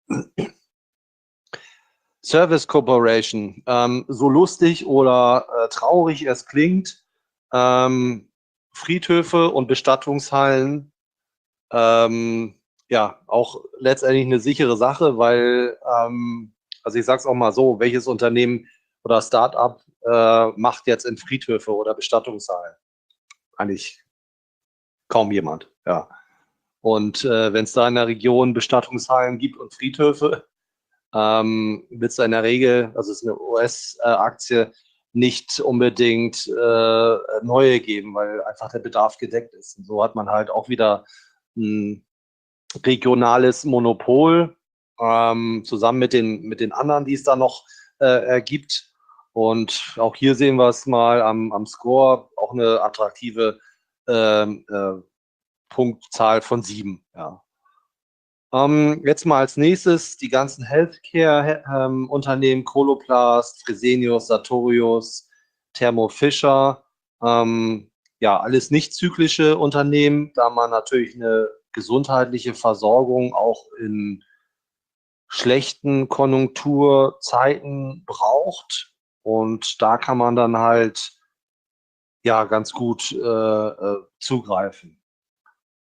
Service Corporation, ähm, so lustig oder äh, traurig es klingt, ähm, Friedhöfe und Bestattungshallen, ähm, ja, auch letztendlich eine sichere Sache, weil, ähm, also ich sage es auch mal so, welches Unternehmen oder Start-up äh, macht jetzt in Friedhöfe oder Bestattungshallen? Eigentlich kaum jemand, ja. Und äh, wenn es da in der Region Bestattungshallen gibt und Friedhöfe, ähm, wird es in der Regel, also es ist eine U S-Aktie, nicht unbedingt äh, neue geben, weil einfach der Bedarf gedeckt ist. Und so hat man halt auch wieder ein regionales Monopol ähm, zusammen mit den, mit den anderen, die es da noch äh, gibt. Und auch hier sehen wir es mal am, am Score, auch eine attraktive ähm, äh, Punktzahl von sieben. Ja. Ähm, jetzt mal als nächstes die ganzen Healthcare-Unternehmen, ähm, Coloplast, Fresenius, Sartorius, Thermo Fisher. Ähm, ja, alles nicht zyklische Unternehmen, da man natürlich eine gesundheitliche Versorgung auch in schlechten Konjunkturzeiten braucht. Und da kann man dann halt ja ganz gut äh, äh, zugreifen.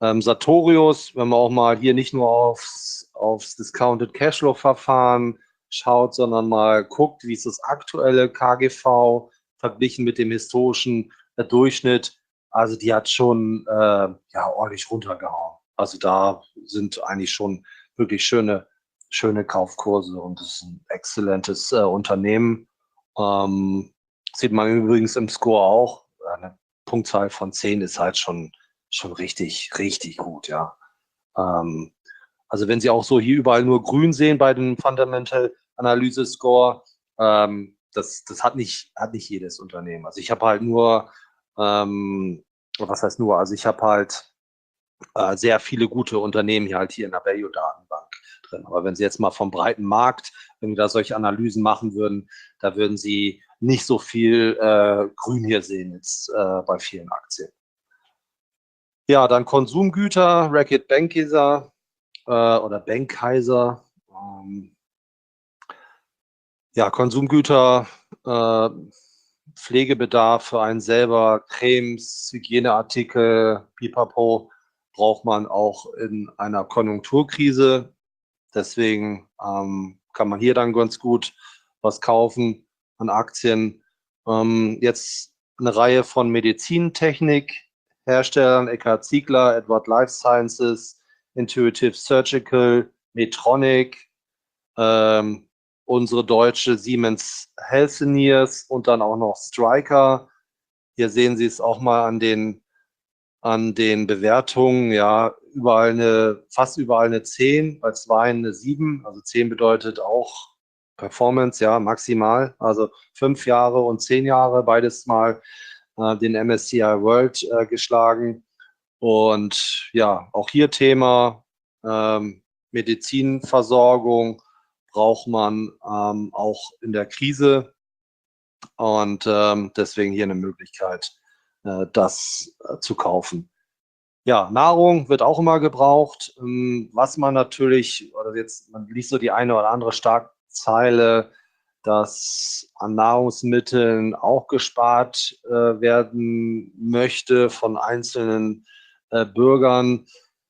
Ähm, Sartorius, wenn man auch mal hier nicht nur aufs, aufs Discounted Cashflow-Verfahren schaut, sondern mal guckt, wie ist das aktuelle K G V verglichen mit dem historischen äh, Durchschnitt. Also die hat schon äh, ja, ordentlich runtergehauen. Also da sind eigentlich schon wirklich schöne, schöne Kaufkurse und es ist ein exzellentes äh, Unternehmen. Ähm, sieht man übrigens im Score auch. Eine Punktzahl von zehn ist halt schon, schon richtig, richtig gut, ja. Ähm, also wenn Sie auch so hier überall nur grün sehen bei den Fundamental Analyse Score, ähm, das, das hat nicht, hat nicht jedes Unternehmen. Also ich habe halt nur, ähm, was heißt nur, also ich habe halt äh, sehr viele gute Unternehmen hier halt hier in der Value-Datenbank drin. Aber wenn Sie jetzt mal vom breiten Markt, wenn wir da solche Analysen machen würden, da würden Sie nicht so viel äh, Grün hier sehen jetzt äh, bei vielen Aktien. Ja, dann Konsumgüter, Reckitt Benckiser äh, oder Benckiser. Ähm, ja, Konsumgüter, äh, Pflegebedarf für einen selber, Cremes, Hygieneartikel, Pipapo, braucht man auch in einer Konjunkturkrise. Deswegen ähm, kann man hier dann ganz gut was kaufen an Aktien. Ähm, jetzt eine Reihe von Medizintechnik-Herstellern, Eckart Ziegler, Edward Life Sciences, Intuitive Surgical, Medtronic, ähm, unsere deutsche Siemens Healthineers und dann auch noch Stryker. Hier sehen Sie es auch mal an den, an den Bewertungen, ja, überall eine, fast überall eine zehn, bei zwei eine sieben, also zehn bedeutet auch Performance, ja, maximal, also fünf Jahre und zehn Jahre, beides mal äh, den M S C I World äh, geschlagen. Und ja, auch hier Thema ähm, Medizinversorgung braucht man ähm, auch in der Krise und ähm, deswegen hier eine Möglichkeit, äh, das äh, zu kaufen. Ja, Nahrung wird auch immer gebraucht. Ähm, was man natürlich, oder jetzt, man liest so die eine oder andere Schlagzeile, dass an Nahrungsmitteln auch gespart äh, werden möchte von einzelnen äh, Bürgern.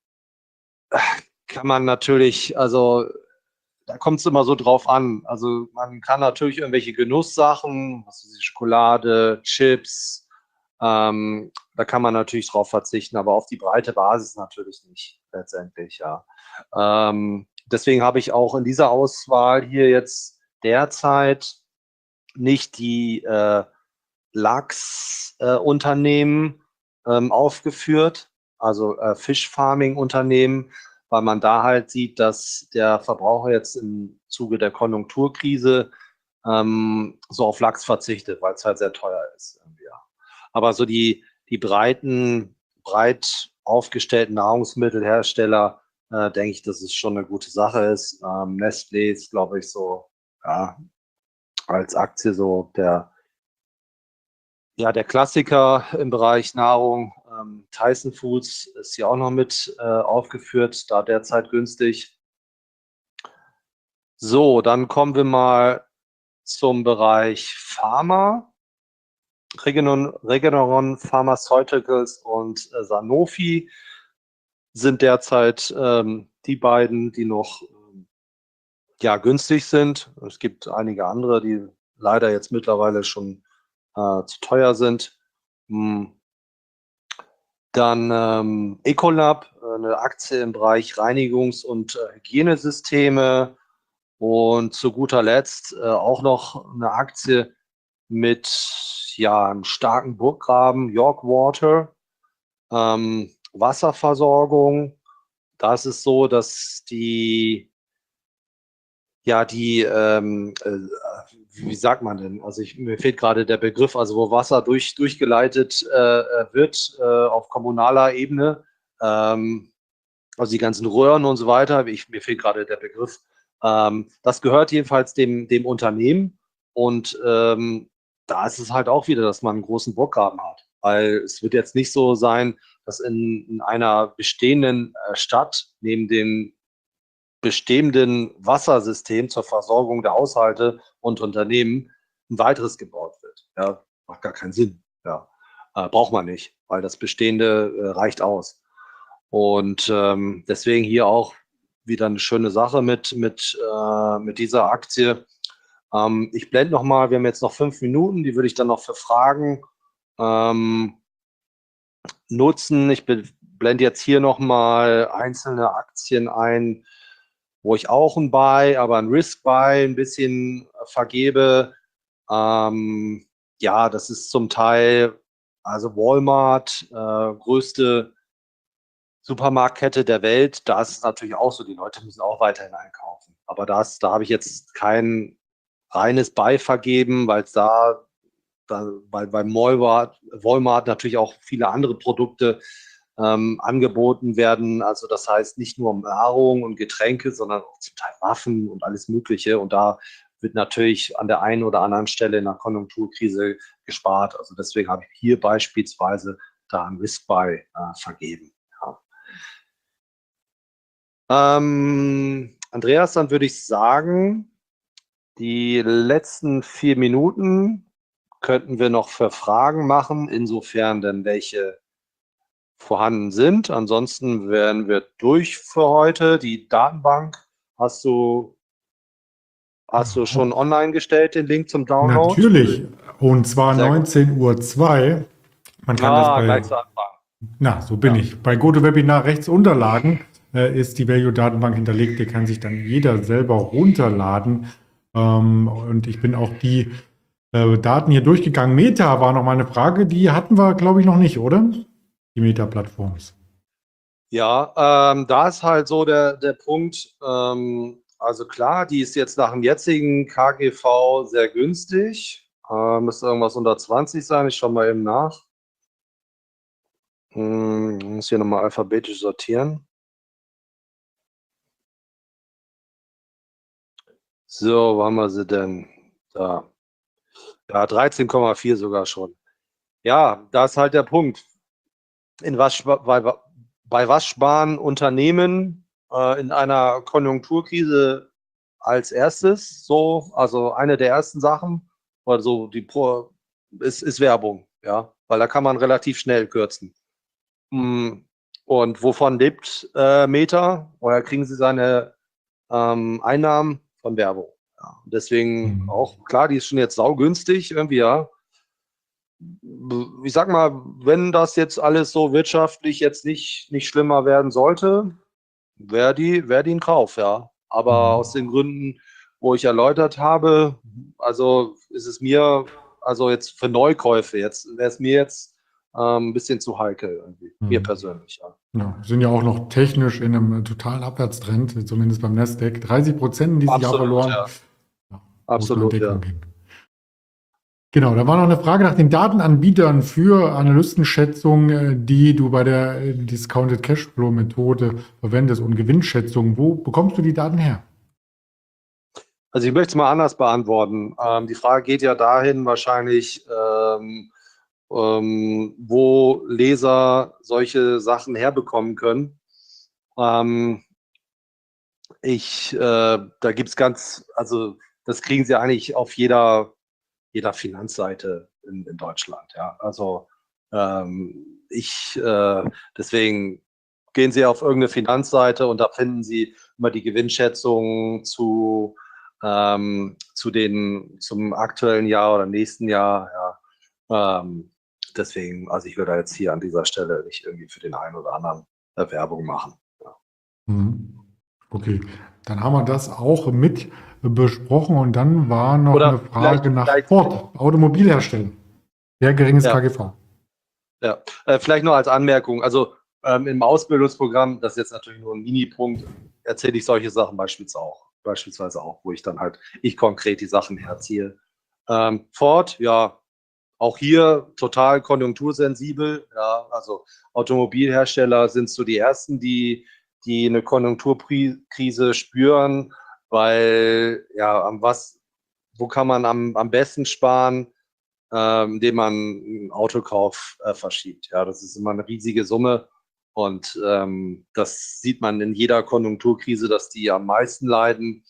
Kann man natürlich, also da kommt es immer so drauf an. Also man kann natürlich irgendwelche Genusssachen, was weiß ich, Schokolade, Chips, ähm, da kann man natürlich drauf verzichten, aber auf die breite Basis natürlich nicht, letztendlich, ja. Ähm, deswegen habe ich auch in dieser Auswahl hier jetzt derzeit nicht die äh, Lachsunternehmen äh, ähm, aufgeführt, also äh, Fish-Farming-Unternehmen, weil man da halt sieht, dass der Verbraucher jetzt im Zuge der Konjunkturkrise ähm, so auf Lachs verzichtet, weil es halt sehr teuer ist. Ja. Aber so die, die breiten, breit aufgestellten Nahrungsmittelhersteller, äh, denke ich, dass es schon eine gute Sache ist. Ähm, Nestlé ist, glaube ich, so ja, als Aktie so der ja, der Klassiker im Bereich Nahrung, ähm, Tyson Foods ist hier auch noch mit äh, aufgeführt, da derzeit günstig. So, dann kommen wir mal zum Bereich Pharma. Regeneron, Regeneron Pharmaceuticals und äh, Sanofi sind derzeit ähm, die beiden, die noch ähm, ja, günstig sind. Es gibt einige andere, die leider jetzt mittlerweile schon äh, zu teuer sind. Hm. Dann ähm, Ecolab, eine Aktie im Bereich Reinigungs- und äh, Hygienesysteme. Und zu guter Letzt äh, auch noch eine Aktie mit ja, einem starken Burggraben, York Water, ähm, Wasserversorgung. Da ist es so, dass die, ja, die, ähm, äh, wie sagt man denn? Also ich, mir fehlt gerade der Begriff, also wo Wasser durch, durchgeleitet äh, wird äh, auf kommunaler Ebene. Ähm, also die ganzen Röhren und so weiter. Ich, mir fehlt gerade der Begriff. Ähm, das gehört jedenfalls dem, dem Unternehmen. Und ähm, da ist es halt auch wieder, dass man einen großen Burggraben hat. Weil es wird jetzt nicht so sein, dass in, in einer bestehenden äh, Stadt neben dem bestehenden Wassersystem zur Versorgung der Haushalte und Unternehmen ein weiteres gebaut wird. Ja, macht gar keinen Sinn. Ja, äh, braucht man nicht, weil das Bestehende äh, reicht aus. Und ähm, deswegen hier auch wieder eine schöne Sache mit, mit, äh, mit dieser Aktie. Ähm, ich blende noch mal, wir haben jetzt noch fünf Minuten, die würde ich dann noch für Fragen ähm, nutzen. Ich blende jetzt hier noch mal einzelne Aktien ein, wo ich auch ein Buy, aber ein Risk-Buy ein bisschen vergebe. Ähm, ja, das ist zum Teil, also Walmart, äh, größte Supermarktkette der Welt. Da ist es natürlich auch so, die Leute müssen auch weiterhin einkaufen. Aber das, da habe ich jetzt kein reines Buy vergeben, weil es da, da weil beim Walmart, Walmart natürlich auch viele andere Produkte ähm, angeboten werden. Also das heißt nicht nur Nahrung und Getränke, sondern auch zum Teil Waffen und alles Mögliche. Und da wird natürlich an der einen oder anderen Stelle in der Konjunkturkrise gespart. Also deswegen habe ich hier beispielsweise da ein Risk-Buy äh, vergeben. Ja. Ähm, Andreas, dann würde ich sagen, die letzten vier Minuten könnten wir noch für Fragen machen, insofern denn welche vorhanden sind. Ansonsten wären wir durch für heute. Die Datenbank hast du, hast du schon online gestellt, den Link zum Download? Natürlich. Und zwar Sehr gut. neunzehn Uhr zwei. Man kann das Ah, bei, gleich zu Anfang. na, so bin Ja. ich. Bei GoToWebinar rechts Unterlagen äh, ist die Value-Datenbank hinterlegt. Die kann sich dann jeder selber runterladen. Ähm, und ich bin auch die äh, Daten hier durchgegangen. Meta war noch mal eine Frage. Die hatten wir, glaube ich, noch nicht, oder? Die Meta-Plattforms. Ja, ähm, da ist halt so der, der Punkt, ähm, also klar, die ist jetzt nach dem jetzigen K G V sehr günstig. Äh, müsste irgendwas unter zwanzig sein, ich schaue mal eben nach. Hm, muss hier nochmal alphabetisch sortieren. So, wo haben wir sie denn? Da. Ja, dreizehn Komma vier sogar schon. Ja, da ist halt der Punkt. In was, bei, bei was sparen Unternehmen äh, in einer Konjunkturkrise als erstes? So, also eine der ersten Sachen, oder so die Pro, ist, ist Werbung, ja, weil da kann man relativ schnell kürzen. Und wovon lebt äh, Meta? Woher kriegen sie seine ähm, Einnahmen? Von Werbung. Ja, deswegen Mhm. auch, klar, die ist schon jetzt saugünstig irgendwie, ja. Ich sag mal, wenn das jetzt alles so wirtschaftlich jetzt nicht, nicht schlimmer werden sollte, wäre die, wär die ein Kauf, ja. Aber Mhm. aus den Gründen, wo ich erläutert habe, also ist es mir, also jetzt für Neukäufe, jetzt wäre es mir jetzt ähm, ein bisschen zu heikel irgendwie, mir Mhm. persönlich, ja. Ja, sind ja auch noch technisch in einem totalen Abwärtstrend, zumindest beim Nasdaq. dreißig Prozent in diesem Jahr Absolut, verloren. ja. Ja, muss man in Absolut, ja. Deckung gehen. Genau, da war noch eine Frage nach den Datenanbietern für Analystenschätzungen, äh, die du bei der äh, Discounted Cashflow Methode verwendest und Gewinnschätzungen. Wo bekommst du die Daten her? Also ich möchte es mal anders beantworten. Ähm, die Frage geht ja dahin wahrscheinlich, ähm, ähm, wo Leser solche Sachen herbekommen können. Ähm, ich, äh, da gibt es ganz, also das kriegen Sie eigentlich auf jeder, jeder Finanzseite in, in Deutschland. Ja, also ähm, ich, äh, deswegen gehen Sie auf irgendeine Finanzseite und da finden Sie immer die Gewinnschätzungen zu, ähm, zu den, zum aktuellen Jahr oder nächsten Jahr. Ja. Ähm, deswegen, also ich würde jetzt hier an dieser Stelle nicht irgendwie für den einen oder anderen äh, Werbung machen. Ja. Mhm. Okay, dann haben wir das auch mit besprochen und dann war noch eine Oder vielleicht, Frage nach vielleicht, Ford, Automobilhersteller. Sehr geringes ja, K G V. ja. Äh, vielleicht nur als Anmerkung. Also ähm, im Ausbildungsprogramm, das ist jetzt natürlich nur ein Mini-Punkt, erzähle ich solche Sachen beispielsweise auch, beispielsweise auch, wo ich dann halt ich konkret die Sachen herziehe. Ähm, Ford, ja, auch hier total konjunktursensibel. Ja, also Automobilhersteller sind so die ersten, die, die eine Konjunkturkrise spüren, weil ja, am was, wo kann man am, am besten sparen? Ähm, indem man einen Autokauf äh, verschiebt. Ja, das ist immer eine riesige Summe und ähm, das sieht man in jeder Konjunkturkrise, dass die am meisten leiden.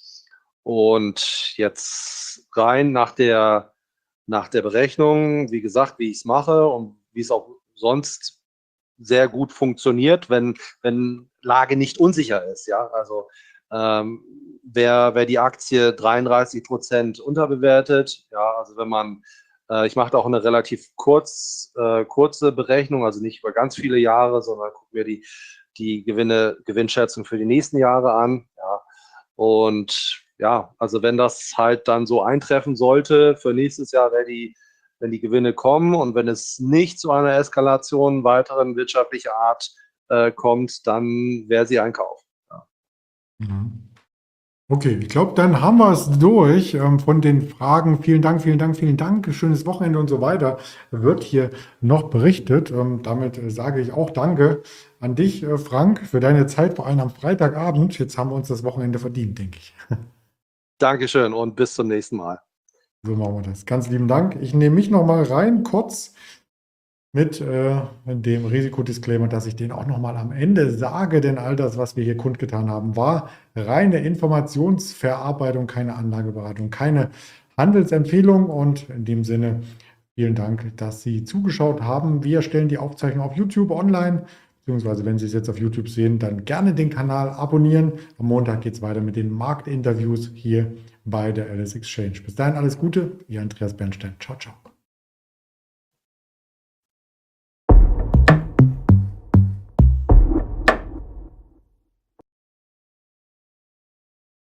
Und jetzt rein nach der, nach der Berechnung, wie gesagt, wie ich es mache und wie es auch sonst sehr gut funktioniert, wenn, wenn Lage nicht unsicher ist. Ja, also ähm, wer, wer die Aktie dreiunddreißig Prozent unterbewertet, ja, also wenn man, äh, ich mache auch eine relativ kurz, äh, kurze Berechnung, also nicht über ganz viele Jahre, sondern gucke mir die, die Gewinne, Gewinnschätzung für die nächsten Jahre an. Ja, und ja, also wenn das halt dann so eintreffen sollte für nächstes Jahr, wäre die wenn die Gewinne kommen und wenn es nicht zu einer Eskalation weiteren wirtschaftlicher Art äh, kommt, dann wäre sie ein Kauf. Ja. Mhm. Okay, ich glaube, dann haben wir es durch ähm, von den Fragen. Vielen Dank, vielen Dank, vielen Dank. Schönes Wochenende und so weiter wird hier noch berichtet. Ähm, damit äh, sage ich auch Danke an dich, äh, Frank, für deine Zeit, vor allem am Freitagabend. Jetzt haben wir uns das Wochenende verdient, denke ich. Dankeschön und bis zum nächsten Mal. So machen wir das. Ganz lieben Dank. Ich nehme mich noch mal rein, kurz mit äh, dem Risikodisclaimer, dass ich den auch noch mal am Ende sage, denn all das, was wir hier kundgetan haben, war reine Informationsverarbeitung, keine Anlageberatung, keine Handelsempfehlung. Und in dem Sinne vielen Dank, dass Sie zugeschaut haben. Wir stellen die Aufzeichnung auf YouTube online, beziehungsweise wenn Sie es jetzt auf YouTube sehen, dann gerne den Kanal abonnieren. Am Montag geht es weiter mit den Marktinterviews hier bei der Alice Exchange. Bis dahin alles Gute, Ihr Andreas Bernstein. Ciao, ciao.